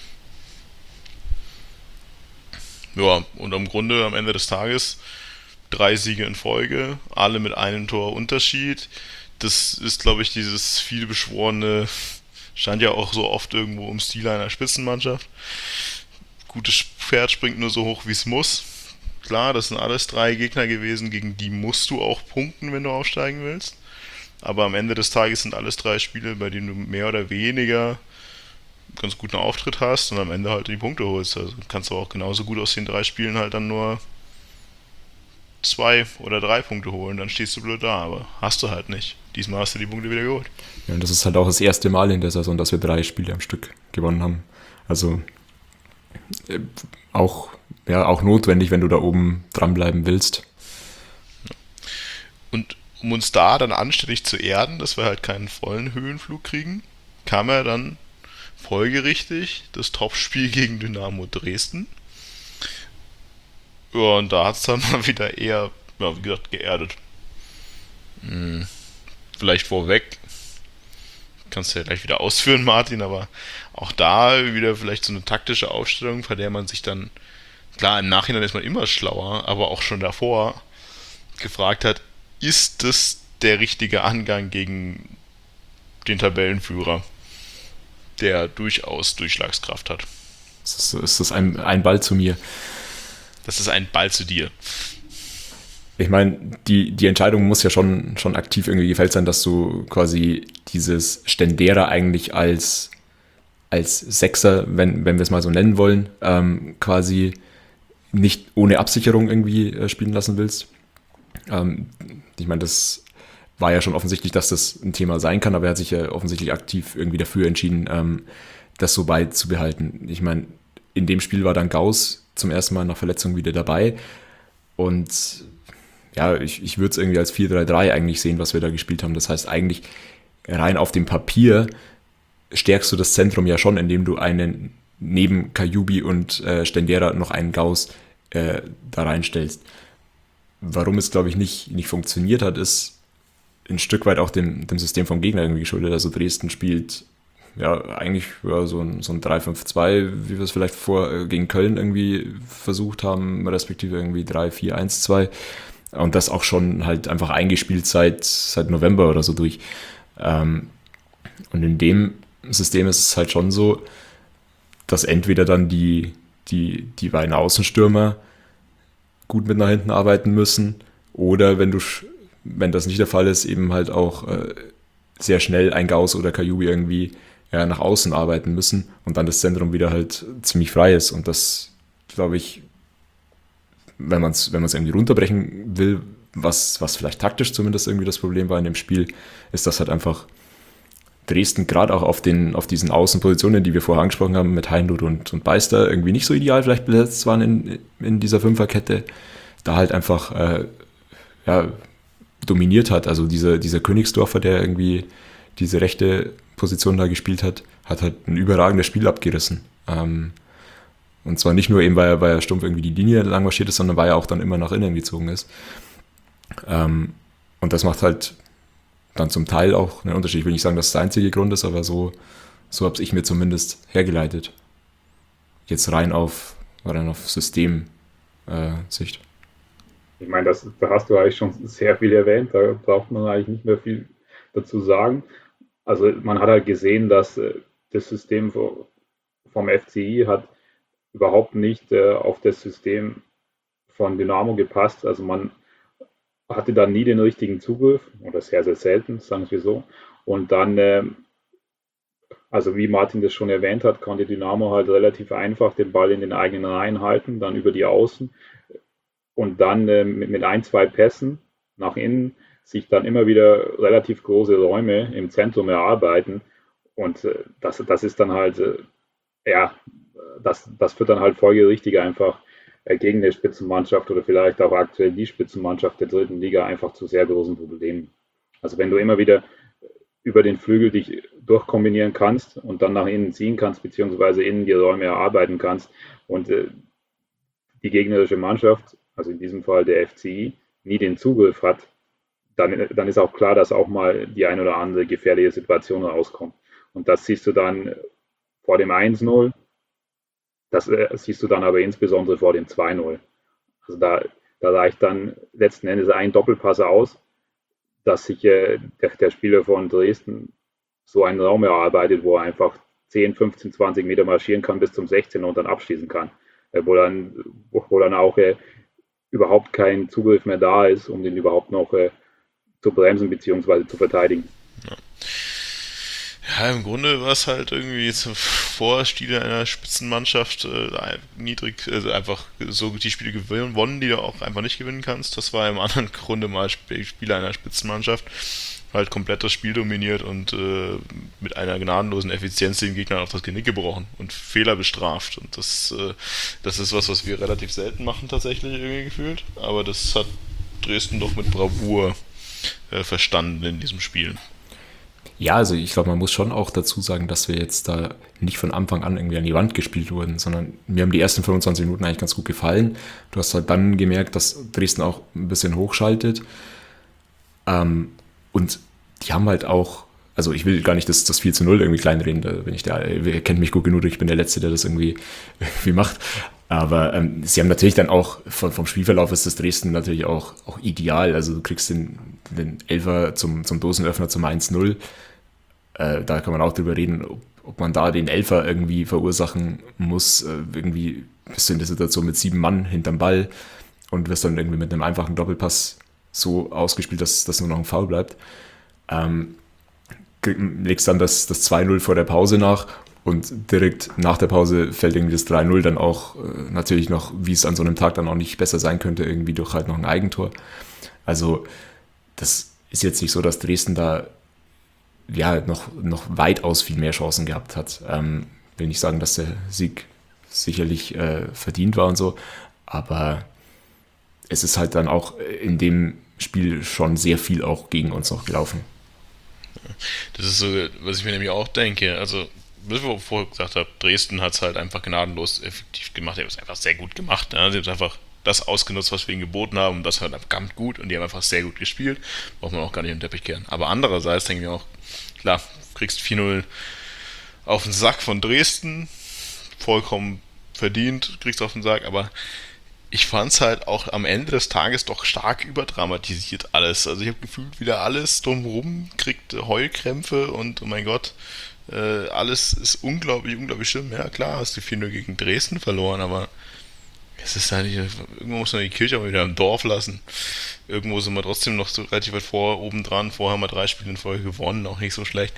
Ja, und im Grunde am Ende des Tages 3 Siege in Folge, alle mit einem Tor Unterschied. Das ist, glaube ich, dieses vielbeschworene, stand ja auch so oft irgendwo im Stil einer Spitzenmannschaft. Gutes Pferd springt nur so hoch, wie es muss. Klar, das sind alles 3 Gegner gewesen, gegen die musst du auch punkten, wenn du aufsteigen willst. Aber am Ende des Tages sind alles 3 Spiele, bei denen du mehr oder weniger ganz guten Auftritt hast und am Ende halt die Punkte holst. Also kannst du auch genauso gut aus den 3 Spielen halt dann nur 2 oder 3 Punkte holen, dann stehst du blöd da, aber hast du halt nicht. Diesmal hast du die Punkte wieder geholt. Ja, und das ist halt auch das erste Mal in der Saison, dass wir 3 Spiele am Stück gewonnen haben. Also auch notwendig, wenn du da oben dranbleiben willst. Und um uns da dann anständig zu erden, dass wir halt keinen vollen Höhenflug kriegen, kam ja dann folgerichtig das Topspiel gegen Dynamo Dresden. Ja, und da hat es dann mal wieder eher, ja, wie gesagt, geerdet. Vielleicht vorweg, kannst du ja gleich wieder ausführen, Martin, aber auch da wieder vielleicht so eine taktische Aufstellung, bei der man sich dann, klar, im Nachhinein ist man immer schlauer, aber auch schon davor gefragt hat, ist das der richtige Angang gegen den Tabellenführer, der durchaus Durchschlagskraft hat. Ist das ein Ball zu mir? Das ist ein Ball zu dir. Ich meine, die Entscheidung muss ja schon aktiv irgendwie gefällt sein, dass du quasi dieses Stendera eigentlich als Sechser, wenn wir es mal so nennen wollen, quasi nicht ohne Absicherung irgendwie spielen lassen willst. Ich meine, das war ja schon offensichtlich, dass das ein Thema sein kann, aber er hat sich ja offensichtlich aktiv irgendwie dafür entschieden, das so beizubehalten. Ich meine, in dem Spiel war dann Gauss zum ersten Mal nach Verletzung wieder dabei und ja, ich würde es irgendwie als 4-3-3 eigentlich sehen, was wir da gespielt haben. Das heißt eigentlich rein auf dem Papier stärkst du das Zentrum ja schon, indem du einen neben Kajubi und Stendera noch einen Gauss da reinstellst. Warum es, glaube ich, nicht funktioniert hat, ist ein Stück weit auch dem System vom Gegner irgendwie geschuldet. Also Dresden spielt ja eigentlich so ein 3-5-2, wie wir es vielleicht gegen Köln irgendwie versucht haben, respektive irgendwie 3-4-1-2. Und das auch schon halt einfach eingespielt seit November oder so durch. Und in dem System ist es halt schon so, dass entweder dann die beiden Außenstürmer gut mit nach hinten arbeiten müssen oder wenn das nicht der Fall ist, eben halt auch sehr schnell ein Gauss oder Kajubi irgendwie nach außen arbeiten müssen und dann das Zentrum wieder halt ziemlich frei ist. Und das, glaube ich, wenn man es irgendwie runterbrechen will, was vielleicht taktisch zumindest irgendwie das Problem war in dem Spiel, ist, dass halt einfach Dresden gerade auch auf diesen Außenpositionen, die wir vorher angesprochen haben, mit Heinrich und Beister irgendwie nicht so ideal vielleicht besetzt waren in dieser Fünferkette, da halt einfach dominiert hat. Also dieser Königsdorfer, der irgendwie diese rechte Position da gespielt hat halt ein überragendes Spiel abgerissen. Und zwar nicht nur eben, weil er stumpf irgendwie die Linie lang marschiert ist, sondern weil er auch dann immer nach innen gezogen ist. Und das macht halt dann zum Teil auch einen Unterschied. Ich will nicht sagen, dass das der einzige Grund ist, aber so habe ich mir zumindest hergeleitet. Jetzt rein auf Systemsicht. Ich meine, da hast du eigentlich schon sehr viel erwähnt, da braucht man eigentlich nicht mehr viel dazu sagen. Also man hat halt gesehen, dass das System vom FCI hat überhaupt nicht auf das System von Dynamo gepasst. Also man hatte dann nie den richtigen Zugriff oder sehr, sehr selten, sagen wir so. Und dann, also wie Martin das schon erwähnt hat, konnte Dynamo halt relativ einfach den Ball in den eigenen Reihen halten, dann über die Außen und dann mit ein, zwei Pässen nach innen sich dann immer wieder relativ große Räume im Zentrum erarbeiten. Und das ist dann halt, das führt dann halt folgerichtig einfach gegen eine Spitzenmannschaft oder vielleicht auch aktuell die Spitzenmannschaft der dritten Liga einfach zu sehr großen Problemen. Also wenn du immer wieder über den Flügel dich durchkombinieren kannst und dann nach innen ziehen kannst, beziehungsweise innen die Räume erarbeiten kannst und die gegnerische Mannschaft, also in diesem Fall der FCI, nie den Zugriff hat, dann ist auch klar, dass auch mal die ein oder andere gefährliche Situation rauskommt. Und das siehst du dann vor dem 1-0, das siehst du dann aber insbesondere vor dem 2-0. Also da reicht dann letzten Endes ein Doppelpass aus, dass sich der Spieler von Dresden so einen Raum erarbeitet, wo er einfach 10, 15, 20 Meter marschieren kann bis zum 16 und dann abschließen kann. Wo dann auch überhaupt kein Zugriff mehr da ist, um den überhaupt noch zu bremsen bzw. zu verteidigen. Ja, im Grunde war es halt irgendwie zum Vorspiel einer Spitzenmannschaft niedrig, also einfach so die Spiele gewonnen, die du auch einfach nicht gewinnen kannst. Das war im anderen Grunde mal Spieler einer Spitzenmannschaft, halt komplett das Spiel dominiert und mit einer gnadenlosen Effizienz den Gegnern auf das Genick gebrochen und Fehler bestraft. Und das ist was wir relativ selten machen tatsächlich irgendwie gefühlt. Aber das hat Dresden doch mit Bravour verstanden in diesem Spiel. Ja, also ich glaube, man muss schon auch dazu sagen, dass wir jetzt da nicht von Anfang an irgendwie an die Wand gespielt wurden, sondern mir haben die ersten 25 Minuten eigentlich ganz gut gefallen. Du hast halt dann gemerkt, dass Dresden auch ein bisschen hochschaltet. Und die haben halt auch, also ich will gar nicht das 4:0 irgendwie kleinreden, da bin ich ihr kennt mich gut genug, ich bin der Letzte, der das irgendwie macht. Aber sie haben natürlich dann auch, vom Spielverlauf ist das Dresden natürlich auch ideal. Also du kriegst den Elfer zum Dosenöffner zum 1:0. Da kann man auch drüber reden, ob man da den Elfer irgendwie verursachen muss. Irgendwie bist du in der Situation mit 7 Mann hinterm Ball und wirst dann irgendwie mit einem einfachen Doppelpass so ausgespielt, dass nur noch ein Foul bleibt. Legst dann das 2:0 vor der Pause nach und direkt nach der Pause fällt irgendwie das 3:0 dann auch natürlich noch, wie es an so einem Tag dann auch nicht besser sein könnte, irgendwie durch halt noch ein Eigentor. Also das ist jetzt nicht so, dass Dresden da ja noch weitaus viel mehr Chancen gehabt hat. Will nicht sagen, dass der Sieg sicherlich verdient war und so, aber es ist halt dann auch in dem Spiel schon sehr viel auch gegen uns noch gelaufen. Das ist so, was ich mir nämlich auch denke. Also, wie ich vorher gesagt habe, Dresden hat es halt einfach gnadenlos effektiv gemacht. Die haben es einfach sehr gut gemacht. Ja. Sie haben einfach das ausgenutzt, was wir ihnen geboten haben, und das halt verdammt gut. Und die haben einfach sehr gut gespielt. Braucht man auch gar nicht unter den Teppich kehren. Aber andererseits denke ich mir auch, klar, du kriegst 4:0 auf den Sack von Dresden. Vollkommen verdient, kriegst du auf den Sack. Aber ich fand es halt auch am Ende des Tages doch stark überdramatisiert alles. Also ich habe gefühlt wieder alles drumherum, kriegt Heulkrämpfe und oh mein Gott, alles ist unglaublich, unglaublich schlimm. Ja klar, hast du 4:0 gegen Dresden verloren, aber es ist halt, irgendwo muss man die Kirche auch wieder im Dorf lassen. Irgendwo sind wir trotzdem noch so relativ weit oben dran. Vorher haben wir 3 Spiele in Folge gewonnen, auch nicht so schlecht.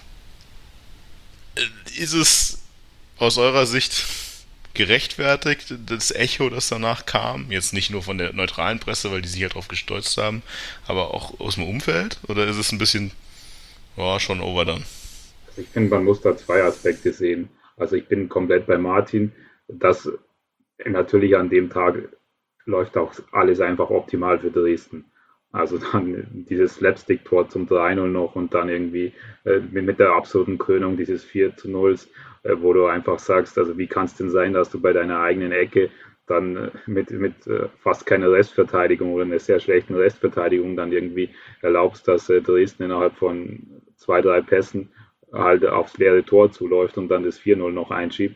Ist es aus eurer Sicht gerechtfertigt, das Echo, das danach kam, jetzt nicht nur von der neutralen Presse, weil die sich ja drauf gestolzt haben, aber auch aus dem Umfeld? Oder ist es ein bisschen, ja, schon overdone? Also ich finde, man muss da 2 Aspekte sehen. Also ich bin komplett bei Martin, dass natürlich an dem Tag läuft auch alles einfach optimal für Dresden. Also dann dieses Slapstick-Tor zum 3:0 noch und dann irgendwie mit der absoluten Krönung dieses 4:0, wo du einfach sagst, also wie kann es denn sein, dass du bei deiner eigenen Ecke dann mit fast keiner Restverteidigung oder einer sehr schlechten Restverteidigung dann irgendwie erlaubst, dass Dresden innerhalb von 2, 3 Pässen halt aufs leere Tor zuläuft und dann das 4:0 noch einschiebt.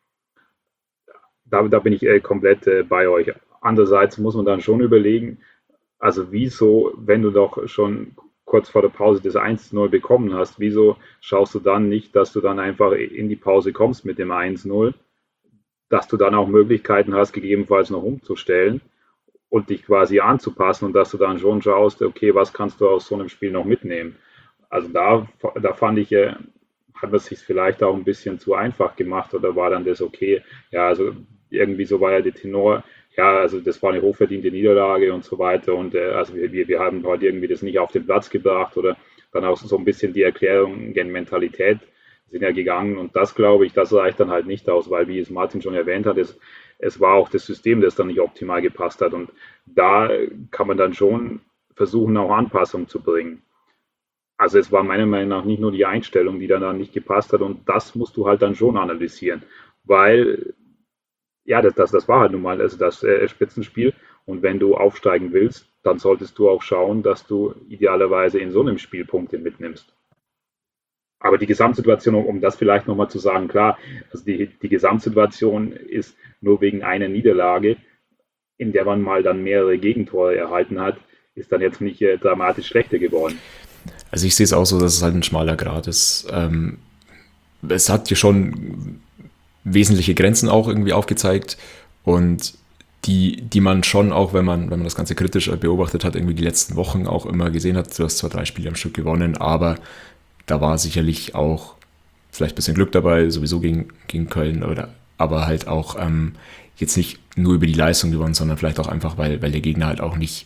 Da bin ich komplett bei euch. Andererseits muss man dann schon überlegen, also wieso, wenn du doch schon kurz vor der Pause das 1:0 bekommen hast, wieso schaust du dann nicht, dass du dann einfach in die Pause kommst mit dem 1:0, dass du dann auch Möglichkeiten hast, gegebenenfalls noch umzustellen und dich quasi anzupassen und dass du dann schon schaust, okay, was kannst du aus so einem Spiel noch mitnehmen? Also da fand ich, hat man es sich vielleicht auch ein bisschen zu einfach gemacht oder war dann das okay? Ja, also irgendwie so war ja der Tenor, ja, also das war eine hochverdiente Niederlage und so weiter und also wir haben heute irgendwie das nicht auf den Platz gebracht oder dann auch so ein bisschen die Erklärung gen Mentalität sind ja gegangen und das glaube ich, das reicht dann halt nicht aus, weil wie es Martin schon erwähnt hat, es war auch das System, das dann nicht optimal gepasst hat und da kann man dann schon versuchen, auch Anpassung zu bringen. Also es war meiner Meinung nach nicht nur die Einstellung, die dann nicht gepasst hat und das musst du halt dann schon analysieren, weil ja, das war halt nun mal also das Spitzenspiel und wenn du aufsteigen willst, dann solltest du auch schauen, dass du idealerweise in so einem Spiel Punkte mitnimmst. Aber die Gesamtsituation, um das vielleicht nochmal zu sagen, klar, also die Gesamtsituation ist nur wegen einer Niederlage, in der man mal dann mehrere Gegentore erhalten hat, ist dann jetzt nicht dramatisch schlechter geworden. Also ich sehe es auch so, dass es halt ein schmaler Grat ist. Es hat hier schon wesentliche Grenzen auch irgendwie aufgezeigt und die man schon auch, wenn man das Ganze kritisch beobachtet hat, irgendwie die letzten Wochen auch immer gesehen hat. Du hast zwar 3 Spiele am Stück gewonnen, aber da war sicherlich auch vielleicht ein bisschen Glück dabei, sowieso gegen Köln, aber halt auch jetzt nicht nur über die Leistung gewonnen, sondern vielleicht auch einfach, weil der Gegner halt auch nicht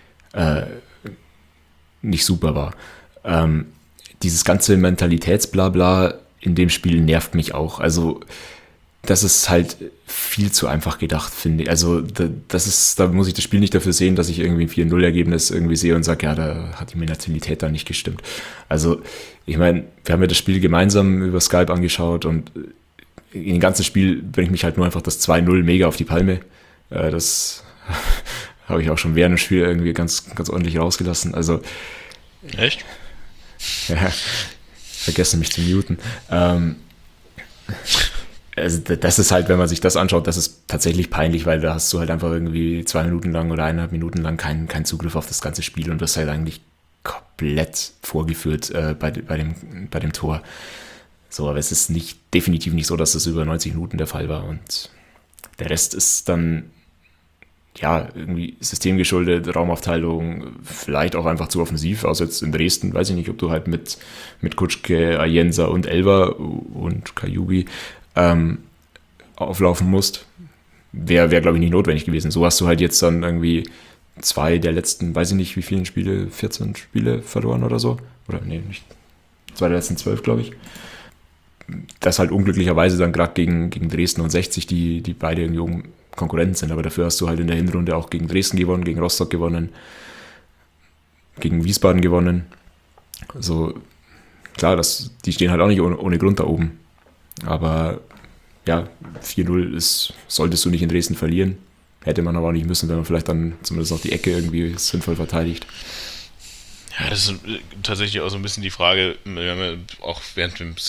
super war. Dieses ganze Mentalitätsblabla in dem Spiel nervt mich auch. Also das ist halt viel zu einfach gedacht, finde ich. Also da muss ich das Spiel nicht dafür sehen, dass ich irgendwie ein 4-0-Ergebnis irgendwie sehe und sage, ja, da hat die Mentalität da nicht gestimmt. Also ich meine, wir haben ja das Spiel gemeinsam über Skype angeschaut und in dem ganzen Spiel bringt mich halt nur einfach das 2-0 mega auf die Palme. Das habe ich auch schon während dem Spiel irgendwie ganz, ganz ordentlich rausgelassen. Also Echt? ja, vergessen mich zu muten. Also das ist halt, wenn man sich das anschaut, das ist tatsächlich peinlich, weil da hast du halt einfach irgendwie 2 Minuten lang oder 1,5 Minuten lang keinen Zugriff auf das ganze Spiel und das ist halt eigentlich komplett vorgeführt bei dem Tor. So, aber es ist definitiv nicht so, dass das über 90 Minuten der Fall war und der Rest ist dann ja irgendwie systemgeschuldet, Raumaufteilung, vielleicht auch einfach zu offensiv, außer jetzt in Dresden, weiß ich nicht, ob du halt mit Kutschke, Ayensa und Elver und Kajubi auflaufen musst. Wäre glaube ich, nicht notwendig gewesen. So hast du halt jetzt dann irgendwie 2 der letzten, weiß ich nicht, wie vielen Spiele, 14 Spiele verloren oder so. Oder nee, nicht 2 der letzten 12, glaube ich. Das halt unglücklicherweise dann gerade gegen Dresden und 60, die beide irgendwie Konkurrenten sind. Aber dafür hast du halt in der Hinrunde auch gegen Dresden gewonnen, gegen Rostock gewonnen, gegen Wiesbaden gewonnen. Also klar, die stehen halt auch nicht ohne Grund da oben. Aber ja, 4-0 solltest du nicht in Dresden verlieren. Hätte man aber auch nicht müssen, wenn man vielleicht dann zumindest noch die Ecke irgendwie sinnvoll verteidigt. Ja, das ist tatsächlich auch so ein bisschen die Frage, wir haben ja auch während dem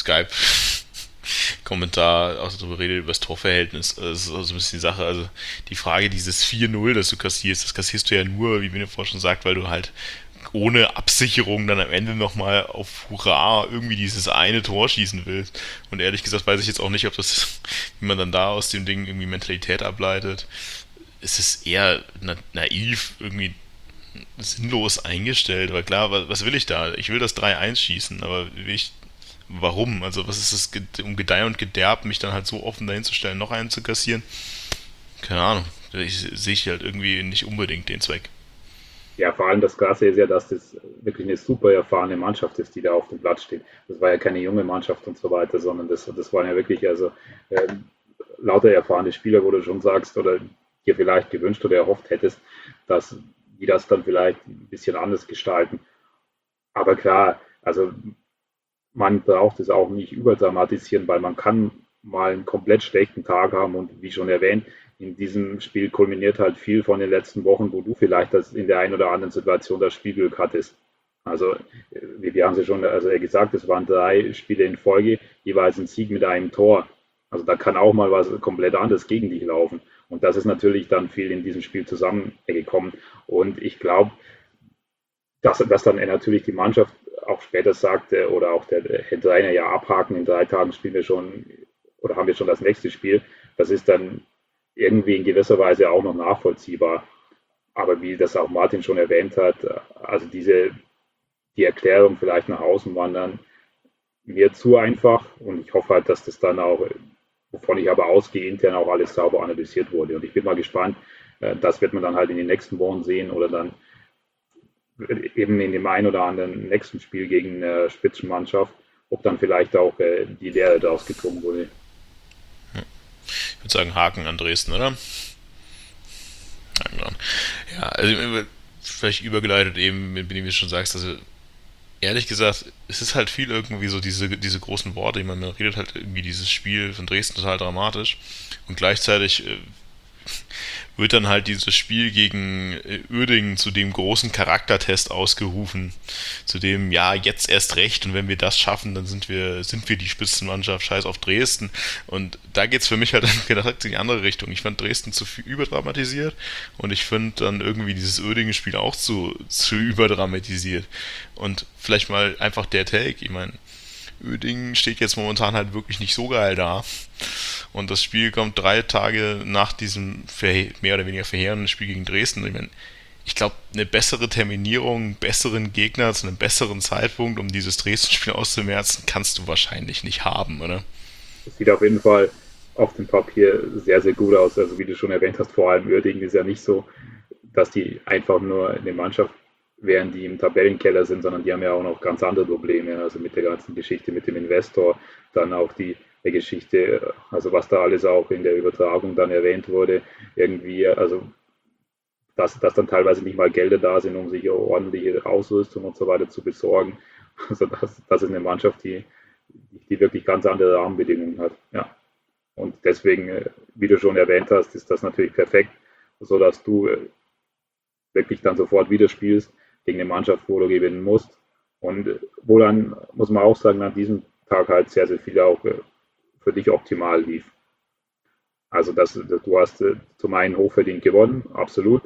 Skype-Kommentar auch darüber redet, über das Torverhältnis, das ist auch so ein bisschen die Sache, also die Frage, dieses 4-0, das du kassierst, das kassierst du ja nur, wie Bene vorhin schon sagt, weil du halt ohne Absicherung dann am Ende nochmal auf Hurra irgendwie dieses eine Tor schießen willst. Und ehrlich gesagt weiß ich jetzt auch nicht, ob das, wie man dann da aus dem Ding irgendwie Mentalität ableitet. Es ist eher naiv, irgendwie sinnlos eingestellt, weil klar, was will ich da? Ich will das 3-1 schießen, aber warum? Also was ist das, um Gedeih und Gederb, mich dann halt so offen dahin zu stellen, noch einen zu kassieren? Keine Ahnung. Sehe ich halt irgendwie nicht unbedingt den Zweck. Ja, vor allem das Krasse ist ja, dass das wirklich eine super erfahrene Mannschaft ist, die da auf dem Platz steht. Das war ja keine junge Mannschaft und so weiter, sondern das waren ja wirklich lauter erfahrene Spieler, wo du schon sagst oder dir vielleicht gewünscht oder erhofft hättest, dass die das dann vielleicht ein bisschen anders gestalten. Aber klar, also man braucht es auch nicht überdramatisieren, weil man kann mal einen komplett schlechten Tag haben und wie schon erwähnt, in diesem Spiel kulminiert halt viel von den letzten Wochen, wo du vielleicht in der einen oder anderen Situation das Spielglück hattest. Also wir haben es ja schon gesagt, es waren 3 Spiele in Folge, jeweils ein Sieg mit einem Tor. Also da kann auch mal was komplett anderes gegen dich laufen. Und das ist natürlich dann viel in diesem Spiel zusammengekommen. Und ich glaube, dass dann natürlich die Mannschaft auch später sagte oder auch der Trainer ja abhaken, in 3 Tagen spielen wir schon oder haben wir schon das nächste Spiel. Das ist dann irgendwie in gewisser Weise auch noch nachvollziehbar. Aber wie das auch Martin schon erwähnt hat, also die Erklärung vielleicht nach außen wandern, mir zu einfach und ich hoffe halt, dass das dann auch, wovon ich aber ausgehe, intern auch alles sauber analysiert wurde. Und ich bin mal gespannt, das wird man dann halt in den nächsten Wochen sehen oder dann eben in dem einen oder anderen nächsten Spiel gegen eine Spitzenmannschaft, ob dann vielleicht auch die Lehre daraus gezogen wurde. Ich würde sagen, Haken an Dresden, oder? Haken dran. Ja, also vielleicht übergeleitet eben, wie du schon sagst, also ehrlich gesagt, es ist halt viel irgendwie so diese großen Worte, man redet halt irgendwie dieses Spiel von Dresden total dramatisch und gleichzeitig wird dann halt dieses Spiel gegen Uerdingen zu dem großen Charaktertest ausgerufen, zu dem, ja, jetzt erst recht und wenn wir das schaffen, dann sind wir die Spitzenmannschaft, scheiß auf Dresden. Und da geht's für mich halt direkt in die andere Richtung. Ich fand Dresden zu viel überdramatisiert und ich finde dann irgendwie dieses Uerdingen-Spiel auch zu überdramatisiert. Und vielleicht mal einfach der Take, ich meine, Uerdingen steht jetzt momentan halt wirklich nicht so geil da. Und das Spiel kommt 3 Tage nach diesem mehr oder weniger verheerenden Spiel gegen Dresden. Ich glaube, eine bessere Terminierung, einen besseren Gegner zu einem besseren Zeitpunkt, um dieses Dresden-Spiel auszumerzen, kannst du wahrscheinlich nicht haben, oder? Es sieht auf jeden Fall auf dem Papier sehr, sehr gut aus. Also wie du schon erwähnt hast, vor allem Uerdingen ist ja nicht so, dass die einfach nur eine Mannschaft wären, die im Tabellenkeller sind, sondern die haben ja auch noch ganz andere Probleme. Also mit der ganzen Geschichte mit dem Investor, dann auch die eine Geschichte. Also was da alles auch in der Übertragung dann erwähnt wurde, irgendwie, also dass dann teilweise nicht mal Gelder da sind, um sich ordentliche Ausrüstung und so weiter zu besorgen. Also das ist eine Mannschaft, die wirklich ganz andere Rahmenbedingungen hat. Ja. Und deswegen, wie du schon erwähnt hast, ist das natürlich perfekt, sodass du wirklich dann sofort wieder spielst gegen eine Mannschaft, wo du gewinnen musst. Und wo dann, muss man auch sagen, an diesem Tag halt sehr, sehr viel auch für dich optimal lief. Also du hast zum einen hochverdient gewonnen, absolut.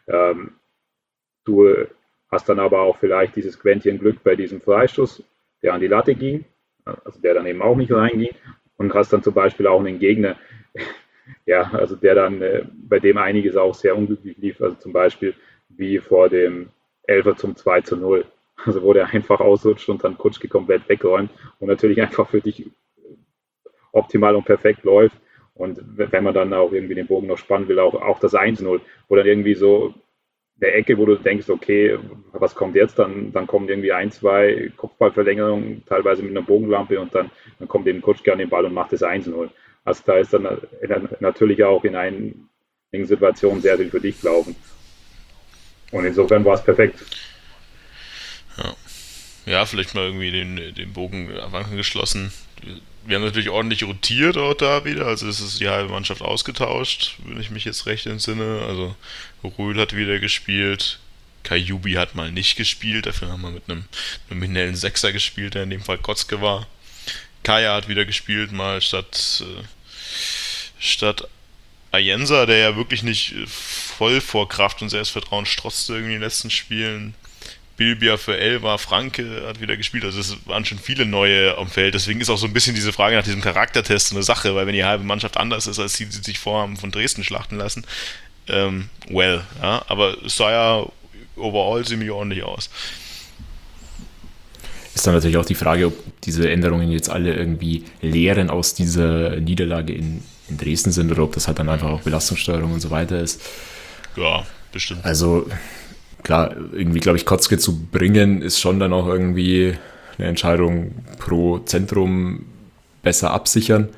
Du hast dann aber auch vielleicht dieses Quäntchen Glück bei diesem Freistoß, der an die Latte ging, also der dann eben auch nicht reinging, und hast dann zum Beispiel auch einen Gegner, ja, also der dann, bei dem einiges auch sehr unglücklich lief, also zum Beispiel wie vor dem Elfer zum 2:0, also wo der einfach ausrutscht und dann Kutschke komplett wegräumt und natürlich einfach für dich optimal und perfekt läuft. Und wenn man dann auch irgendwie den Bogen noch spannen will, auch das 1:0, wo dann irgendwie so der Ecke, wo du denkst, okay, was kommt jetzt? Dann kommen irgendwie 2 Kopfballverlängerungen, teilweise mit einer Bogenlampe, und dann kommt eben Kutschke an den Ball und macht das 1:0. Also da ist dann natürlich auch in einigen Situationen sehr viel für dich gelaufen. Und insofern war es perfekt. Ja, vielleicht mal irgendwie den Bogen am Anfang geschlossen. Wir haben natürlich ordentlich rotiert auch da wieder, also es ist die halbe Mannschaft ausgetauscht, wenn ich mich jetzt recht entsinne. Also Röhl hat wieder gespielt, Kajubi hat mal nicht gespielt, dafür haben wir mit einem nominellen Sechser gespielt, der in dem Fall Kotzke war. Kaya hat wieder gespielt, mal statt Ayensa, der ja wirklich nicht voll vor Kraft und Selbstvertrauen strotzte irgendwie in den letzten Spielen. Bilbia für Elva, Franke hat wieder gespielt, also es waren schon viele neue am Feld, deswegen ist auch so ein bisschen diese Frage nach diesem Charaktertest eine Sache, weil wenn die halbe Mannschaft anders ist, als sie sich vorhaben von Dresden schlachten lassen, ja, aber es sah ja overall ziemlich ordentlich aus. Ist dann natürlich auch die Frage, ob diese Änderungen jetzt alle irgendwie Lehren aus dieser Niederlage in Dresden sind oder ob das halt dann einfach auch Belastungssteuerung und so weiter ist. Ja, bestimmt. Also klar, irgendwie glaube ich, Kotzke zu bringen, ist schon dann auch irgendwie eine Entscheidung pro Zentrum besser absichern.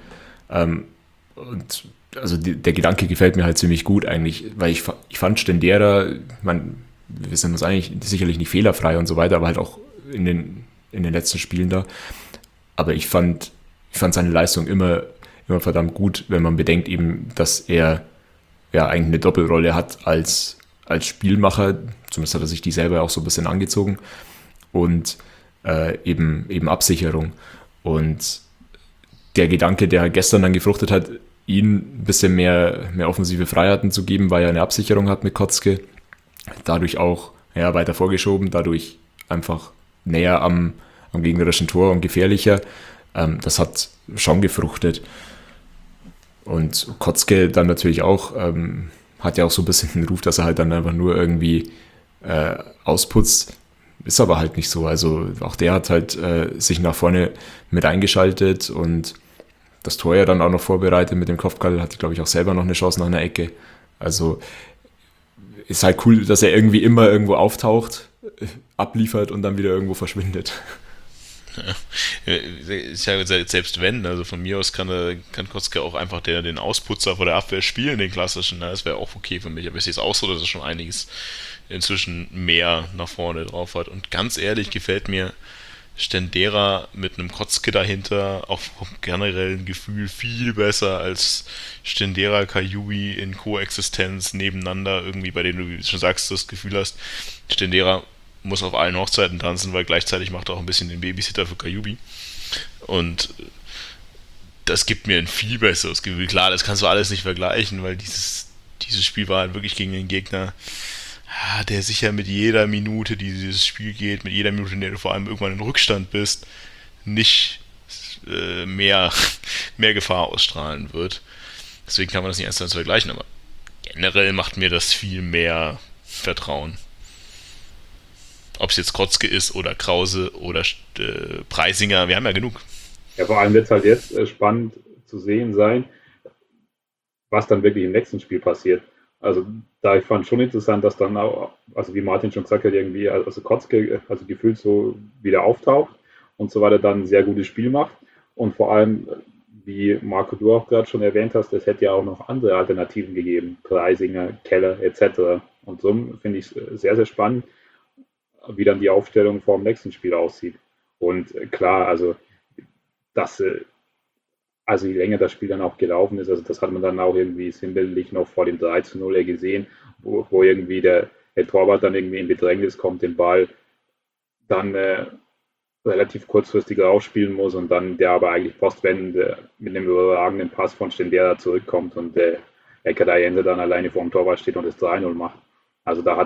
Und also der Gedanke gefällt mir halt ziemlich gut eigentlich, weil ich fand Stendera, wir sind uns eigentlich sicherlich nicht fehlerfrei und so weiter, aber halt auch in den letzten Spielen da. Aber ich fand seine Leistung immer verdammt gut, wenn man bedenkt eben, dass er ja eigentlich eine Doppelrolle hat als Spielmacher, zumindest hat er sich die selber auch so ein bisschen angezogen, und eben Absicherung. Und der Gedanke, der halt gestern dann gefruchtet hat, ihn ein bisschen mehr offensive Freiheiten zu geben, weil er eine Absicherung hat mit Kotzke, dadurch auch weiter vorgeschoben, dadurch einfach näher am gegnerischen Tor und gefährlicher, das hat schon gefruchtet. Und Kotzke dann natürlich auch, hat ja auch so ein bisschen den Ruf, dass er halt dann einfach nur irgendwie ausputzt. Ist aber halt nicht so. Also auch der hat halt sich nach vorne mit eingeschaltet und das Tor ja dann auch noch vorbereitet mit dem Kopfball. Hatte, glaube ich, auch selber noch eine Chance nach einer Ecke. Also ist halt cool, dass er irgendwie immer irgendwo auftaucht, abliefert und dann wieder irgendwo verschwindet. Ja. Ist ja selbst wenn, also von mir aus kann Kotzke auch einfach den Ausputzer vor der Abwehr spielen, den klassischen, das wäre auch okay für mich, aber ich sehe es auch so, dass er schon einiges inzwischen mehr nach vorne drauf hat, und ganz ehrlich gefällt mir Stendera mit einem Kotzke dahinter auch vom generellen Gefühl viel besser als Stendera, Kajubi in Koexistenz nebeneinander, irgendwie, bei denen du, wie du schon sagst, das Gefühl hast, Stendera muss auf allen Hochzeiten tanzen, weil gleichzeitig macht er auch ein bisschen den Babysitter für Kajubi. Und das gibt mir ein viel besseres Gefühl. Klar, das kannst du alles nicht vergleichen, weil dieses Spiel war halt wirklich gegen den Gegner, der sicher mit jeder Minute, die dieses Spiel geht, mit jeder Minute, in der du vor allem irgendwann in Rückstand bist, nicht mehr Gefahr ausstrahlen wird. Deswegen kann man das nicht 1:1 vergleichen, aber generell macht mir das viel mehr Vertrauen. Ob es jetzt Kotzke ist oder Krause oder Preisinger, wir haben ja genug. Ja, vor allem wird es halt jetzt spannend zu sehen sein, was dann wirklich im nächsten Spiel passiert. Also da ich fand schon interessant, dass dann auch, also wie Martin schon gesagt hat, irgendwie, also Kotzke, also gefühlt so wieder auftaucht und so weiter, dann ein sehr gutes Spiel macht und vor allem, wie Marco, du auch gerade schon erwähnt hast, es hätte ja auch noch andere Alternativen gegeben, Preisinger, Keller etc. Und so finde ich es sehr, sehr spannend, wie dann die Aufstellung vor dem nächsten Spiel aussieht. Und klar, also dass also je länger das Spiel dann auch gelaufen ist, also das hat man dann auch irgendwie sinnbildlich noch vor dem 3:0 gesehen, wo irgendwie der Torwart dann irgendwie in Bedrängnis kommt, den Ball dann relativ kurzfristig rausspielen muss und dann der aber eigentlich postwendend mit einem überragenden Pass von Stendera zurückkommt und der Kadayense dann alleine vor dem Torwart steht und das 3:0 macht. Also da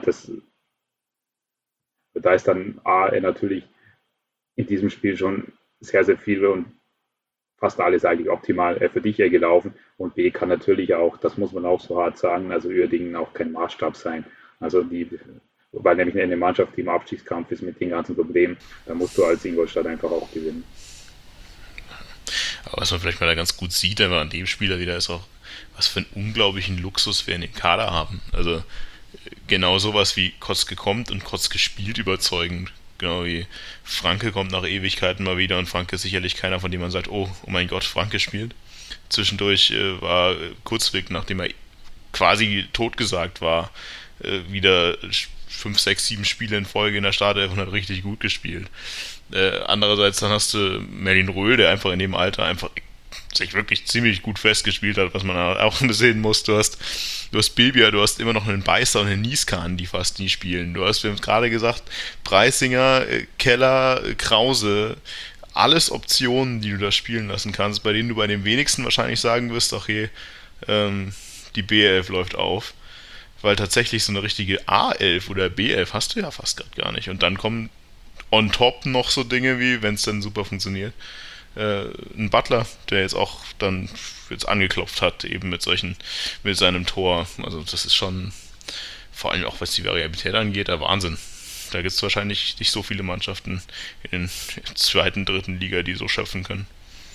ist dann natürlich in diesem Spiel schon sehr, sehr viel und fast alles eigentlich optimal für dich gelaufen. Und B kann natürlich auch, das muss man auch so hart sagen, also Uerdingen auch kein Maßstab sein. Also weil nämlich eine Mannschaft, die im Abstiegskampf ist mit den ganzen Problemen, da musst du als Ingolstadt einfach auch gewinnen. Aber was man vielleicht mal da ganz gut sieht, wenn man an dem Spieler wieder ist, auch was für einen unglaublichen Luxus wir in dem Kader haben. Also genau sowas wie Kotzke kommt und Kotzke spielt überzeugend. Genau wie Franke kommt nach Ewigkeiten mal wieder und Franke ist sicherlich keiner, von dem man sagt, oh mein Gott, Franke spielt. Zwischendurch war Kurzweg, nachdem er quasi totgesagt war, wieder 5, 6, 7 Spiele in Folge in der Startelf und hat richtig gut gespielt. Andererseits dann hast du Merlin Röhl, der einfach in dem Alter einfach sich wirklich ziemlich gut festgespielt hat, was man auch sehen muss. Du hast Bilbia, du hast immer noch einen Beißer und einen Nieskan, die fast nie spielen. Wir haben es gerade gesagt, Preisinger, Keller, Krause, alles Optionen, die du da spielen lassen kannst, bei denen du bei den wenigsten wahrscheinlich sagen wirst, okay, die B11 läuft auf. Weil tatsächlich so eine richtige A11 oder B11 hast du ja fast gerade gar nicht. Und dann kommen on top noch so Dinge wie, wenn es dann super funktioniert, ein Butler, der jetzt auch dann jetzt angeklopft hat, eben mit seinem Tor. Also das ist schon, vor allem auch was die Variabilität angeht, der Wahnsinn. Da gibt es wahrscheinlich nicht so viele Mannschaften in der zweiten, dritten Liga, die so schöpfen können.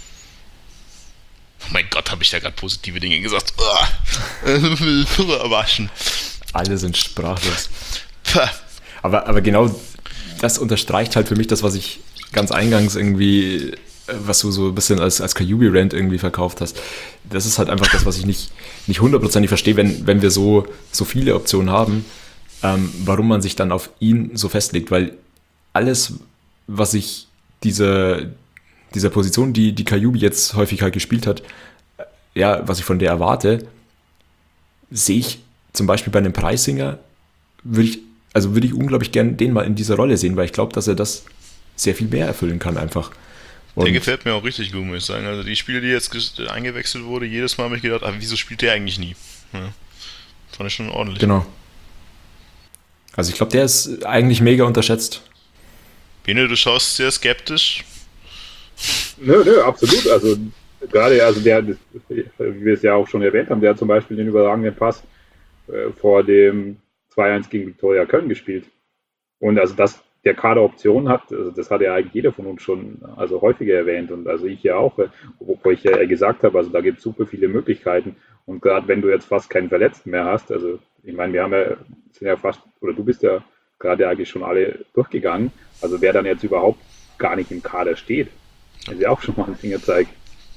Oh mein Gott, habe ich da gerade positive Dinge gesagt. Waschen. Alle sind sprachlos. Aber genau das unterstreicht halt für mich das, was ich ganz eingangs irgendwie, was du so ein bisschen als Kajubi-Rant irgendwie verkauft hast. Das ist halt einfach das, was ich nicht hundertprozentig verstehe, wenn wir so viele Optionen haben, warum man sich dann auf ihn so festlegt, weil alles, was ich dieser Position, die Kajubi jetzt häufig halt gespielt hat, ja, was ich von der erwarte, sehe ich zum Beispiel bei einem Preisinger, würde ich unglaublich gerne den mal in dieser Rolle sehen, weil ich glaube, dass er das sehr viel mehr erfüllen kann einfach. Und der gefällt mir auch richtig gut, muss ich sagen. Also die Spiele, die jetzt eingewechselt wurde, jedes Mal habe ich gedacht, wieso spielt der eigentlich nie? Ja, fand ich schon ordentlich. Genau. Also ich glaube, der ist eigentlich mega unterschätzt. Bene, du schaust sehr skeptisch. Nö, absolut. Also gerade, also wie wir es ja auch schon erwähnt haben, der hat zum Beispiel den überragenden Pass vor dem 2:1 gegen Viktoria Köln gespielt. Und also dass der Kader Optionen hat, also das hat ja eigentlich jeder von uns schon also häufiger erwähnt und also ich ja auch, wo ich ja gesagt habe, also da gibt es super viele Möglichkeiten und gerade wenn du jetzt fast keinen Verletzten mehr hast, also ich meine, sind ja fast, oder du bist ja gerade eigentlich schon alle durchgegangen, also wer dann jetzt überhaupt gar nicht im Kader steht, ist ja auch schon mal ein Fingerzeig.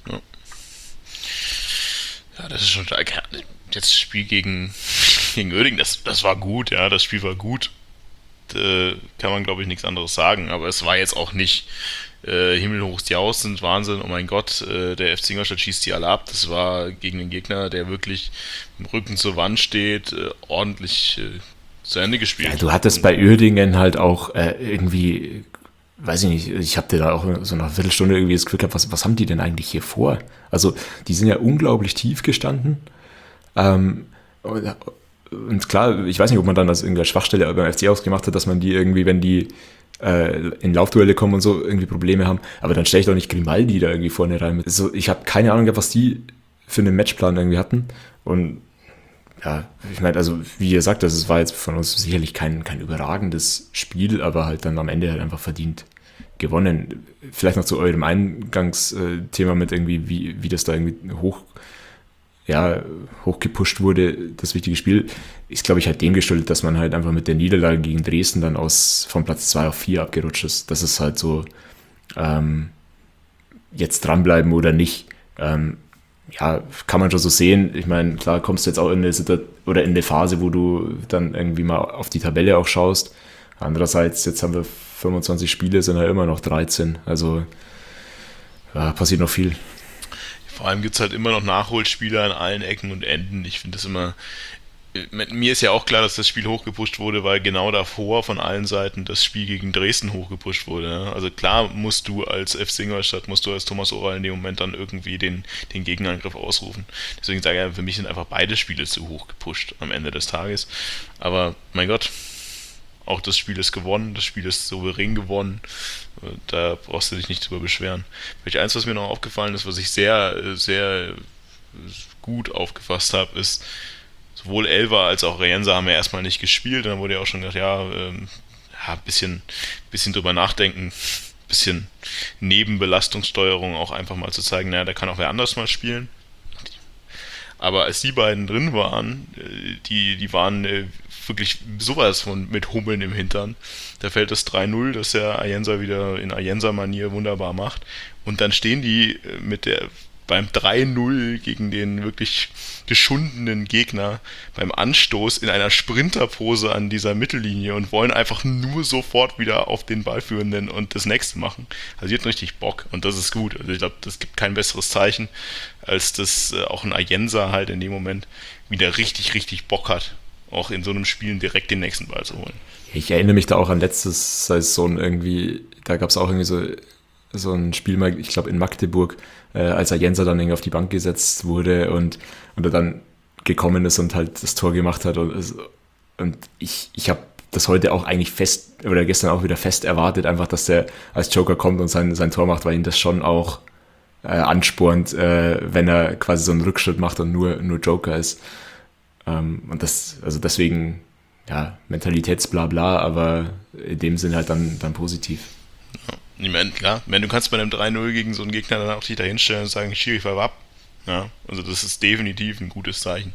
Ja, das ist schon stark. Jetzt das Spiel gegen Uerdingen, das war gut, ja, das Spiel war gut. Kann man, glaube ich, nichts anderes sagen, aber es war jetzt auch nicht himmelhoch jauchzend, Wahnsinn, oh mein Gott, der FC Ingolstadt schießt die alle ab. Das war gegen einen Gegner, der wirklich im Rücken zur Wand steht, ordentlich zu Ende gespielt. Ja, du hattest bei Uerdingen halt auch irgendwie, weiß ich nicht, ich habe dir da auch so nach einer Viertelstunde irgendwie das Gefühl gehabt, was haben die denn eigentlich hier vor? Also die sind ja unglaublich tief gestanden. Und klar, ich weiß nicht, ob man dann das irgendeine Schwachstelle beim FC ausgemacht hat, dass man die irgendwie, wenn die in Laufduelle kommen und so, irgendwie Probleme haben. Aber dann stelle ich doch nicht Grimaldi da irgendwie vorne rein. Also ich habe keine Ahnung, was die für einen Matchplan irgendwie hatten. Und ja, ich meine, also wie ihr sagt, es war jetzt von uns sicherlich kein überragendes Spiel, aber halt dann am Ende halt einfach verdient gewonnen. Vielleicht noch zu eurem Eingangsthema mit irgendwie, wie das da irgendwie hochgepusht wurde, das wichtige Spiel, ist, glaube ich, halt dem geschuldet, dass man halt einfach mit der Niederlage gegen Dresden dann von Platz 2 auf 4 abgerutscht ist. Das ist halt so, jetzt dranbleiben oder nicht. Ja, kann man schon so sehen. Ich meine, klar kommst du jetzt auch in eine oder in eine Phase, wo du dann irgendwie mal auf die Tabelle auch schaust. Andererseits, jetzt haben wir 25 Spiele, sind ja immer noch 13. Also ja, passiert noch viel. Vor allem gibt es halt immer noch Nachholspiele an allen Ecken und Enden. Ich finde das immer. Mir ist ja auch klar, dass das Spiel hochgepusht wurde, weil genau davor von allen Seiten das Spiel gegen Dresden hochgepusht wurde. Ne? Also klar musst du als FC Ingolstadt, musst du als Thomas Oral in dem Moment dann irgendwie den Gegenangriff ausrufen. Deswegen sage ich, für mich sind einfach beide Spiele zu hoch gepusht am Ende des Tages. Aber mein Gott, auch das Spiel ist gewonnen, das Spiel ist souverän gewonnen. Da brauchst du dich nicht drüber beschweren. Vielleicht eins, was mir noch aufgefallen ist, was ich sehr, sehr gut aufgefasst habe, ist, sowohl Elva als auch Reyensa haben ja erstmal nicht gespielt. Und dann wurde ja auch schon gesagt, ein bisschen drüber nachdenken, bisschen Nebenbelastungssteuerung auch einfach mal zu zeigen, da kann auch wer anders mal spielen. Aber als die beiden drin waren, die waren wirklich sowas von mit Hummeln im Hintern. Da fällt das 3-0, das der Ayensa wieder in Ayensa-Manier wunderbar macht. Und dann stehen die beim 3-0 gegen den wirklich geschundenen Gegner beim Anstoß in einer Sprinterpose an dieser Mittellinie und wollen einfach nur sofort wieder auf den Ballführenden und das nächste machen. Also die hatten richtig Bock und das ist gut. Also ich glaube, das gibt kein besseres Zeichen, als dass auch ein Ayensa halt in dem Moment wieder richtig, richtig Bock hat, auch in so einem Spiel direkt den nächsten Ball zu holen. Ich erinnere mich da auch an letztes Saison irgendwie, da gab es auch irgendwie so ein Spiel mal, ich glaube in Magdeburg, als Ayensa dann irgendwie auf die Bank gesetzt wurde und er dann gekommen ist und halt das Tor gemacht hat. Und ich habe das heute auch eigentlich gestern auch wieder fest erwartet, einfach, dass der als Joker kommt und sein Tor macht, weil ihn das schon auch anspornt, wenn er quasi so einen Rückschritt macht und nur Joker ist. Und das, also deswegen, ja, Mentalitätsblabla, aber in dem Sinn halt dann positiv. Ich meine, klar, du kannst bei einem 3-0 gegen so einen Gegner dann auch dich da hinstellen und sagen, Schiri, fahr ab. Ja, also das ist definitiv ein gutes Zeichen.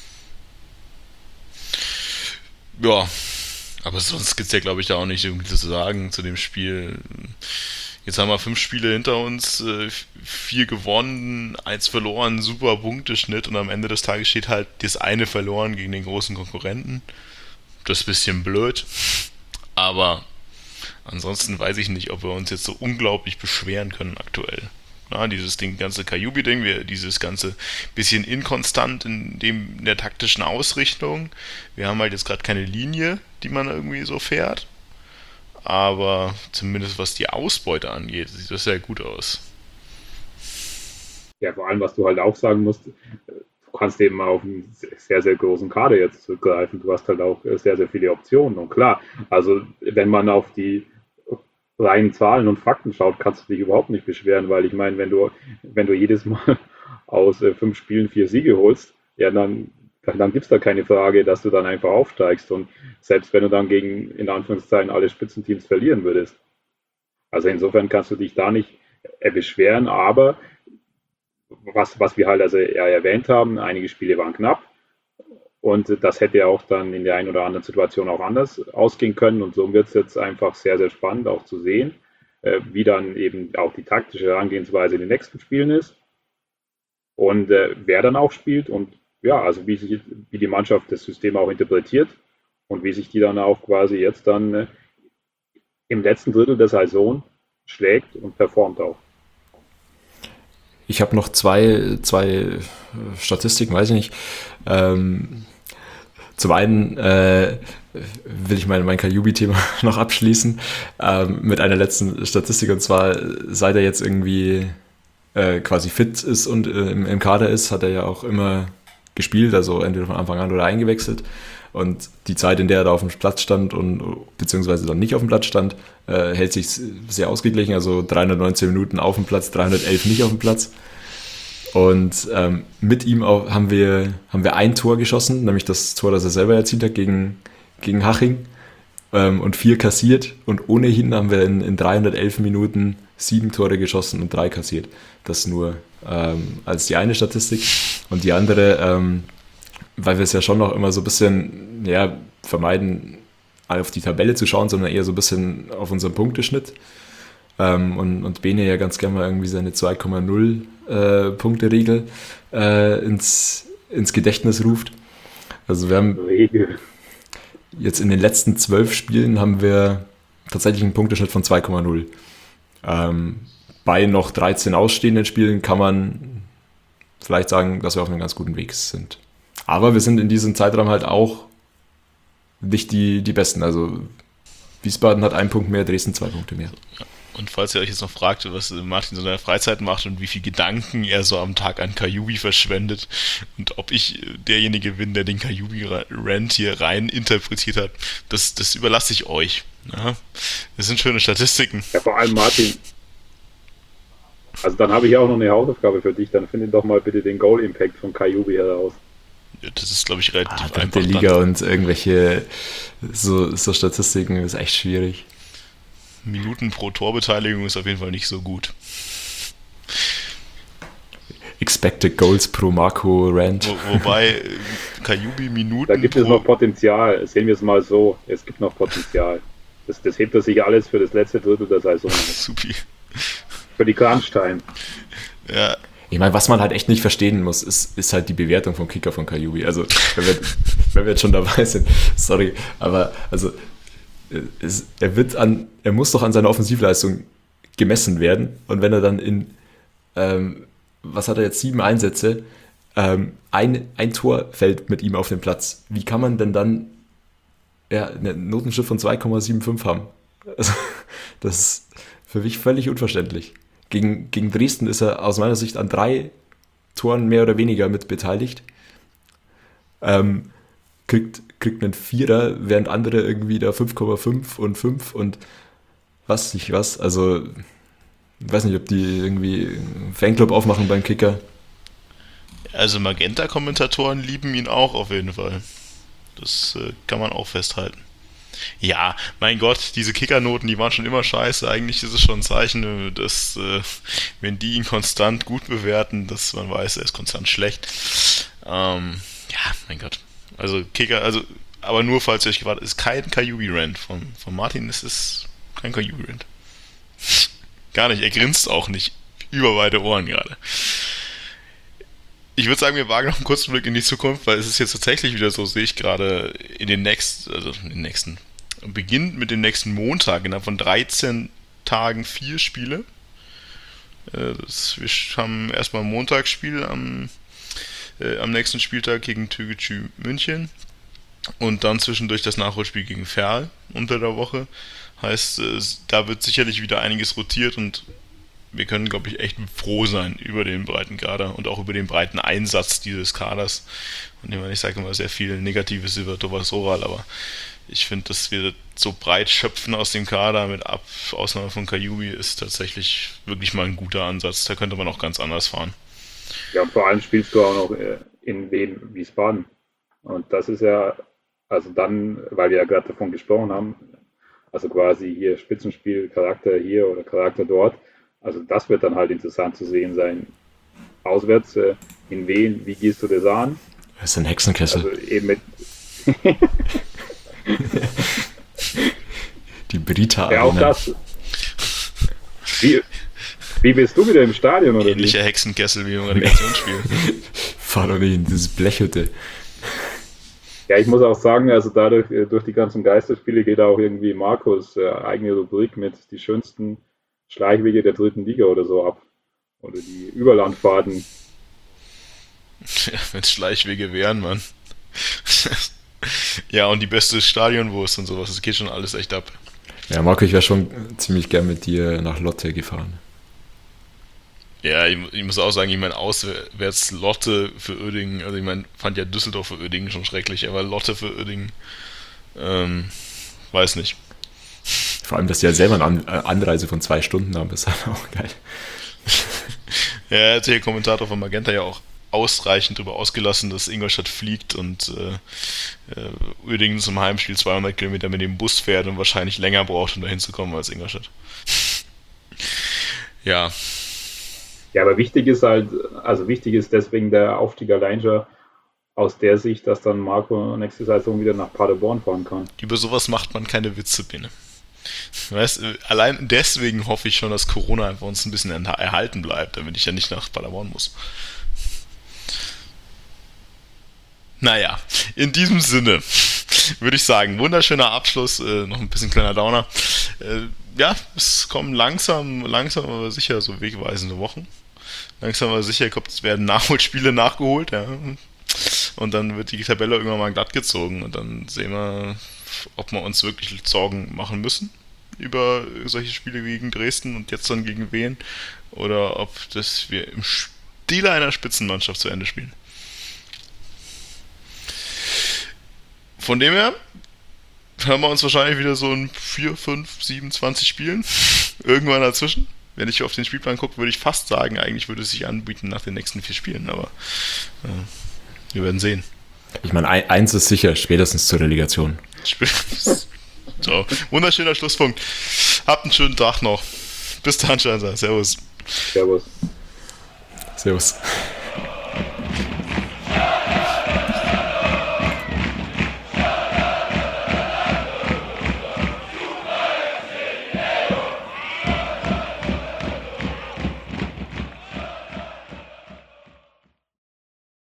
Ja, aber sonst gibt es ja, glaube ich, da auch nicht irgendwie zu sagen zu dem Spiel. Jetzt haben wir 5 Spiele hinter uns, 4 gewonnen, 1 verloren, super Punkteschnitt und am Ende des Tages steht halt das eine verloren gegen den großen Konkurrenten. Das ist ein bisschen blöd, aber ansonsten weiß ich nicht, ob wir uns jetzt so unglaublich beschweren können aktuell. Ja, dieses ganze Kajubi-Ding, dieses ganze bisschen inkonstant in der taktischen Ausrichtung. Wir haben halt jetzt gerade keine Linie, die man irgendwie so fährt. Aber zumindest was die Ausbeute angeht, sieht das sehr gut aus. Ja, vor allem, was du halt auch sagen musst, du kannst eben auf einen sehr, sehr großen Kader jetzt zurückgreifen. Du hast halt auch sehr, sehr viele Optionen. Und klar, also wenn man auf die reinen Zahlen und Fakten schaut, kannst du dich überhaupt nicht beschweren, weil ich meine, wenn du jedes Mal aus 5 Spielen 4 Siege holst, ja, dann gibt es da keine Frage, dass du dann einfach aufsteigst. Und selbst wenn du dann gegen, in Anführungszeichen, alle Spitzenteams verlieren würdest. Also insofern kannst du dich da nicht beschweren, aber was wir halt also eher erwähnt haben, einige Spiele waren knapp. Und das hätte auch dann in der einen oder anderen Situation auch anders ausgehen können. Und so wird es jetzt einfach sehr, sehr spannend auch zu sehen, wie dann eben auch die taktische Herangehensweise in den nächsten Spielen ist. Und wer dann auch spielt und ja, also wie die Mannschaft das System auch interpretiert und wie sich die dann auch quasi jetzt dann im letzten Drittel der Saison schlägt und performt auch. Ich habe noch zwei Statistiken, weiß ich nicht. Zum einen will ich mein Kajubi-Thema noch abschließen mit einer letzten Statistik. Und zwar, seit er jetzt irgendwie quasi fit ist und im Kader ist, hat er ja auch immer gespielt, also entweder von Anfang an oder eingewechselt. Und die Zeit, in der er da auf dem Platz stand und beziehungsweise dann nicht auf dem Platz stand, hält sich sehr ausgeglichen. Also 319 Minuten auf dem Platz, 311 nicht auf dem Platz. Und mit ihm haben wir ein Tor geschossen, nämlich das Tor, das er selber erzielt hat gegen Haching und 4 kassiert. Und ohnehin haben wir in 311 Minuten 7 Tore geschossen und 3 kassiert. Das nur als die eine Statistik. Und die andere, weil wir es ja schon noch immer so ein bisschen vermeiden, auf die Tabelle zu schauen, sondern eher so ein bisschen auf unseren Punkteschnitt. und Bene ja ganz gerne mal irgendwie seine 2,0 Punkte-Regel ins Gedächtnis ruft. Also wir haben jetzt in den letzten 12 Spielen haben wir tatsächlich einen Punkteschnitt von 2,0. Bei noch 13 ausstehenden Spielen kann man vielleicht sagen, dass wir auf einem ganz guten Weg sind. Aber wir sind in diesem Zeitraum halt auch nicht die Besten. Also Wiesbaden hat 1 Punkt mehr, Dresden 2 Punkte mehr. Und falls ihr euch jetzt noch fragt, was Martin so in seiner Freizeit macht und wie viel Gedanken er so am Tag an Kajubi verschwendet und ob ich derjenige bin, der den Kajubi-Rant hier rein interpretiert hat, das überlasse ich euch. Ja? Das sind schöne Statistiken. Ja, vor allem Martin. Also dann habe ich auch noch eine Hausaufgabe für dich. Dann finde doch mal bitte den Goal-Impact von Kajubi heraus. Ja, das ist, glaube ich, relativ einfach. Der Liga und irgendwelche so Statistiken ist echt schwierig. Minuten pro Torbeteiligung ist auf jeden Fall nicht so gut. Expected Goals pro Marco Rand. Wobei Kajubi Minuten Da gibt es noch Potenzial. Sehen wir es mal so. Es gibt noch Potenzial. Das hebt er sich alles für das letzte Drittel der Saison. Supi. Für die Crunch-Time. Ja. Ich meine, was man halt echt nicht verstehen muss, ist halt die Bewertung vom Kicker von Kajubi. Also, wenn wir jetzt schon dabei sind, sorry, aber also er muss doch an seiner Offensivleistung gemessen werden. Und wenn er dann in, was hat er jetzt, 7 Einsätze, ein Tor fällt mit ihm auf den Platz, wie kann man denn dann einen Notenschnitt von 2,75 haben? Also, das ist für mich völlig unverständlich. Gegen Dresden ist er aus meiner Sicht an 3 Toren mehr oder weniger mit beteiligt. Kriegt einen 4er, während andere irgendwie da 5,5 und 5 und was nicht was. Also, ich weiß nicht, ob die irgendwie einen Fanclub aufmachen beim Kicker. Also Magenta-Kommentatoren lieben ihn auch auf jeden Fall. Das kann man auch festhalten. Ja, mein Gott, diese Kickernoten, die waren schon immer scheiße. Eigentlich ist es schon ein Zeichen, dass wenn die ihn konstant gut bewerten, dass man weiß, er ist konstant schlecht. Ja, mein Gott. Also Kicker, aber nur falls ihr euch gewartet, ist kein Kajubi-Rant von Martin, es ist kein Kajubi-Rant. Gar nicht, er grinst auch nicht über beide Ohren gerade. Ich würde sagen, wir wagen noch einen kurzen Blick in die Zukunft, weil es ist jetzt tatsächlich wieder so, sehe ich gerade beginnt mit dem nächsten Montag, innerhalb von 13 Tagen 4 Spiele. Wir haben erstmal ein Montagsspiel am nächsten Spieltag gegen Türkgücü München und dann zwischendurch das Nachholspiel gegen Verl unter der Woche. Heißt, da wird sicherlich wieder einiges rotiert und wir können, glaube ich, echt froh sein über den breiten Kader und auch über den breiten Einsatz dieses Kaders. Und ich sage immer sehr viel Negatives über Thomas Oral, aber ich finde, dass wir so breit schöpfen aus dem Kader mit Ausnahme von Kajubi ist tatsächlich wirklich mal ein guter Ansatz. Da könnte man auch ganz anders fahren. Ja, und vor allem spielst du auch noch in Wiesbaden. Und das ist ja, also dann, weil wir ja gerade davon gesprochen haben, also quasi hier Spitzenspiel, Charakter hier oder Charakter dort. Also das wird dann halt interessant zu sehen sein. Auswärts, in Wien, wie gehst du das an? Das ist ein Hexenkessel. Also eben mit die Brita. Ja, auch das. Wie bist du wieder im Stadion? Oder ähnlicher Hexenkessel wie im Relegationsspiel. Fahr doch nicht in dieses Blechhütte. Ja, ich muss auch sagen, also dadurch, durch die ganzen Geisterspiele geht auch irgendwie Markus eigene Rubrik mit die schönsten Schleichwege der 3. Liga oder so ab. Oder die Überlandfahrten. Ja, wenn es Schleichwege wären, Mann. Ja, und die beste Stadionwurst und sowas, das geht schon alles echt ab. Ja, Marco, ich wäre schon ziemlich gern mit dir nach Lotte gefahren. Ja, ich muss auch sagen, ich meine, auswärts Lotte für Uerdingen, also ich meine, fand ja Düsseldorf für Uerdingen schon schrecklich, aber Lotte für Uerdingen, weiß nicht. Vor allem, dass die ja selber eine Anreise von 2 Stunden haben, ist halt auch geil. Ja, er hat der Kommentator von Magenta ja auch ausreichend darüber ausgelassen, dass Ingolstadt fliegt und Uerdingen zum Heimspiel 200 Kilometer mit dem Bus fährt und wahrscheinlich länger braucht, um da hinzukommen als Ingolstadt. Ja. Ja, aber wichtig ist deswegen der Aufstieg allein schon aus der Sicht, dass dann Marco nächste Saison wieder nach Paderborn fahren kann. Über sowas macht man keine Witze, Bene. Weißt, allein deswegen hoffe ich schon, dass Corona einfach uns ein bisschen erhalten bleibt, damit ich ja nicht nach Paderborn muss. Naja, in diesem Sinne würde ich sagen, wunderschöner Abschluss, noch ein bisschen kleiner Downer. Ja, es kommen langsam aber sicher so wegweisende Wochen. Langsam aber sicher werden Nachholspiele nachgeholt, ja. Und dann wird die Tabelle irgendwann mal glatt gezogen und dann sehen wir, ob wir uns wirklich Sorgen machen müssen über solche Spiele gegen Dresden und jetzt dann gegen Wien oder ob das wir im Stile einer Spitzenmannschaft zu Ende spielen. Von dem her hören wir uns wahrscheinlich wieder so in 4, 5, 27 Spielen. Irgendwann dazwischen. Wenn ich auf den Spielplan gucke, würde ich fast sagen, eigentlich würde es sich anbieten nach den nächsten 4 Spielen, aber wir werden sehen. Ich meine, eins ist sicher, spätestens zur Relegation. So, wunderschöner Schlusspunkt. Habt einen schönen Tag noch. Bis dann, Schanzer. Servus. Servus. Servus.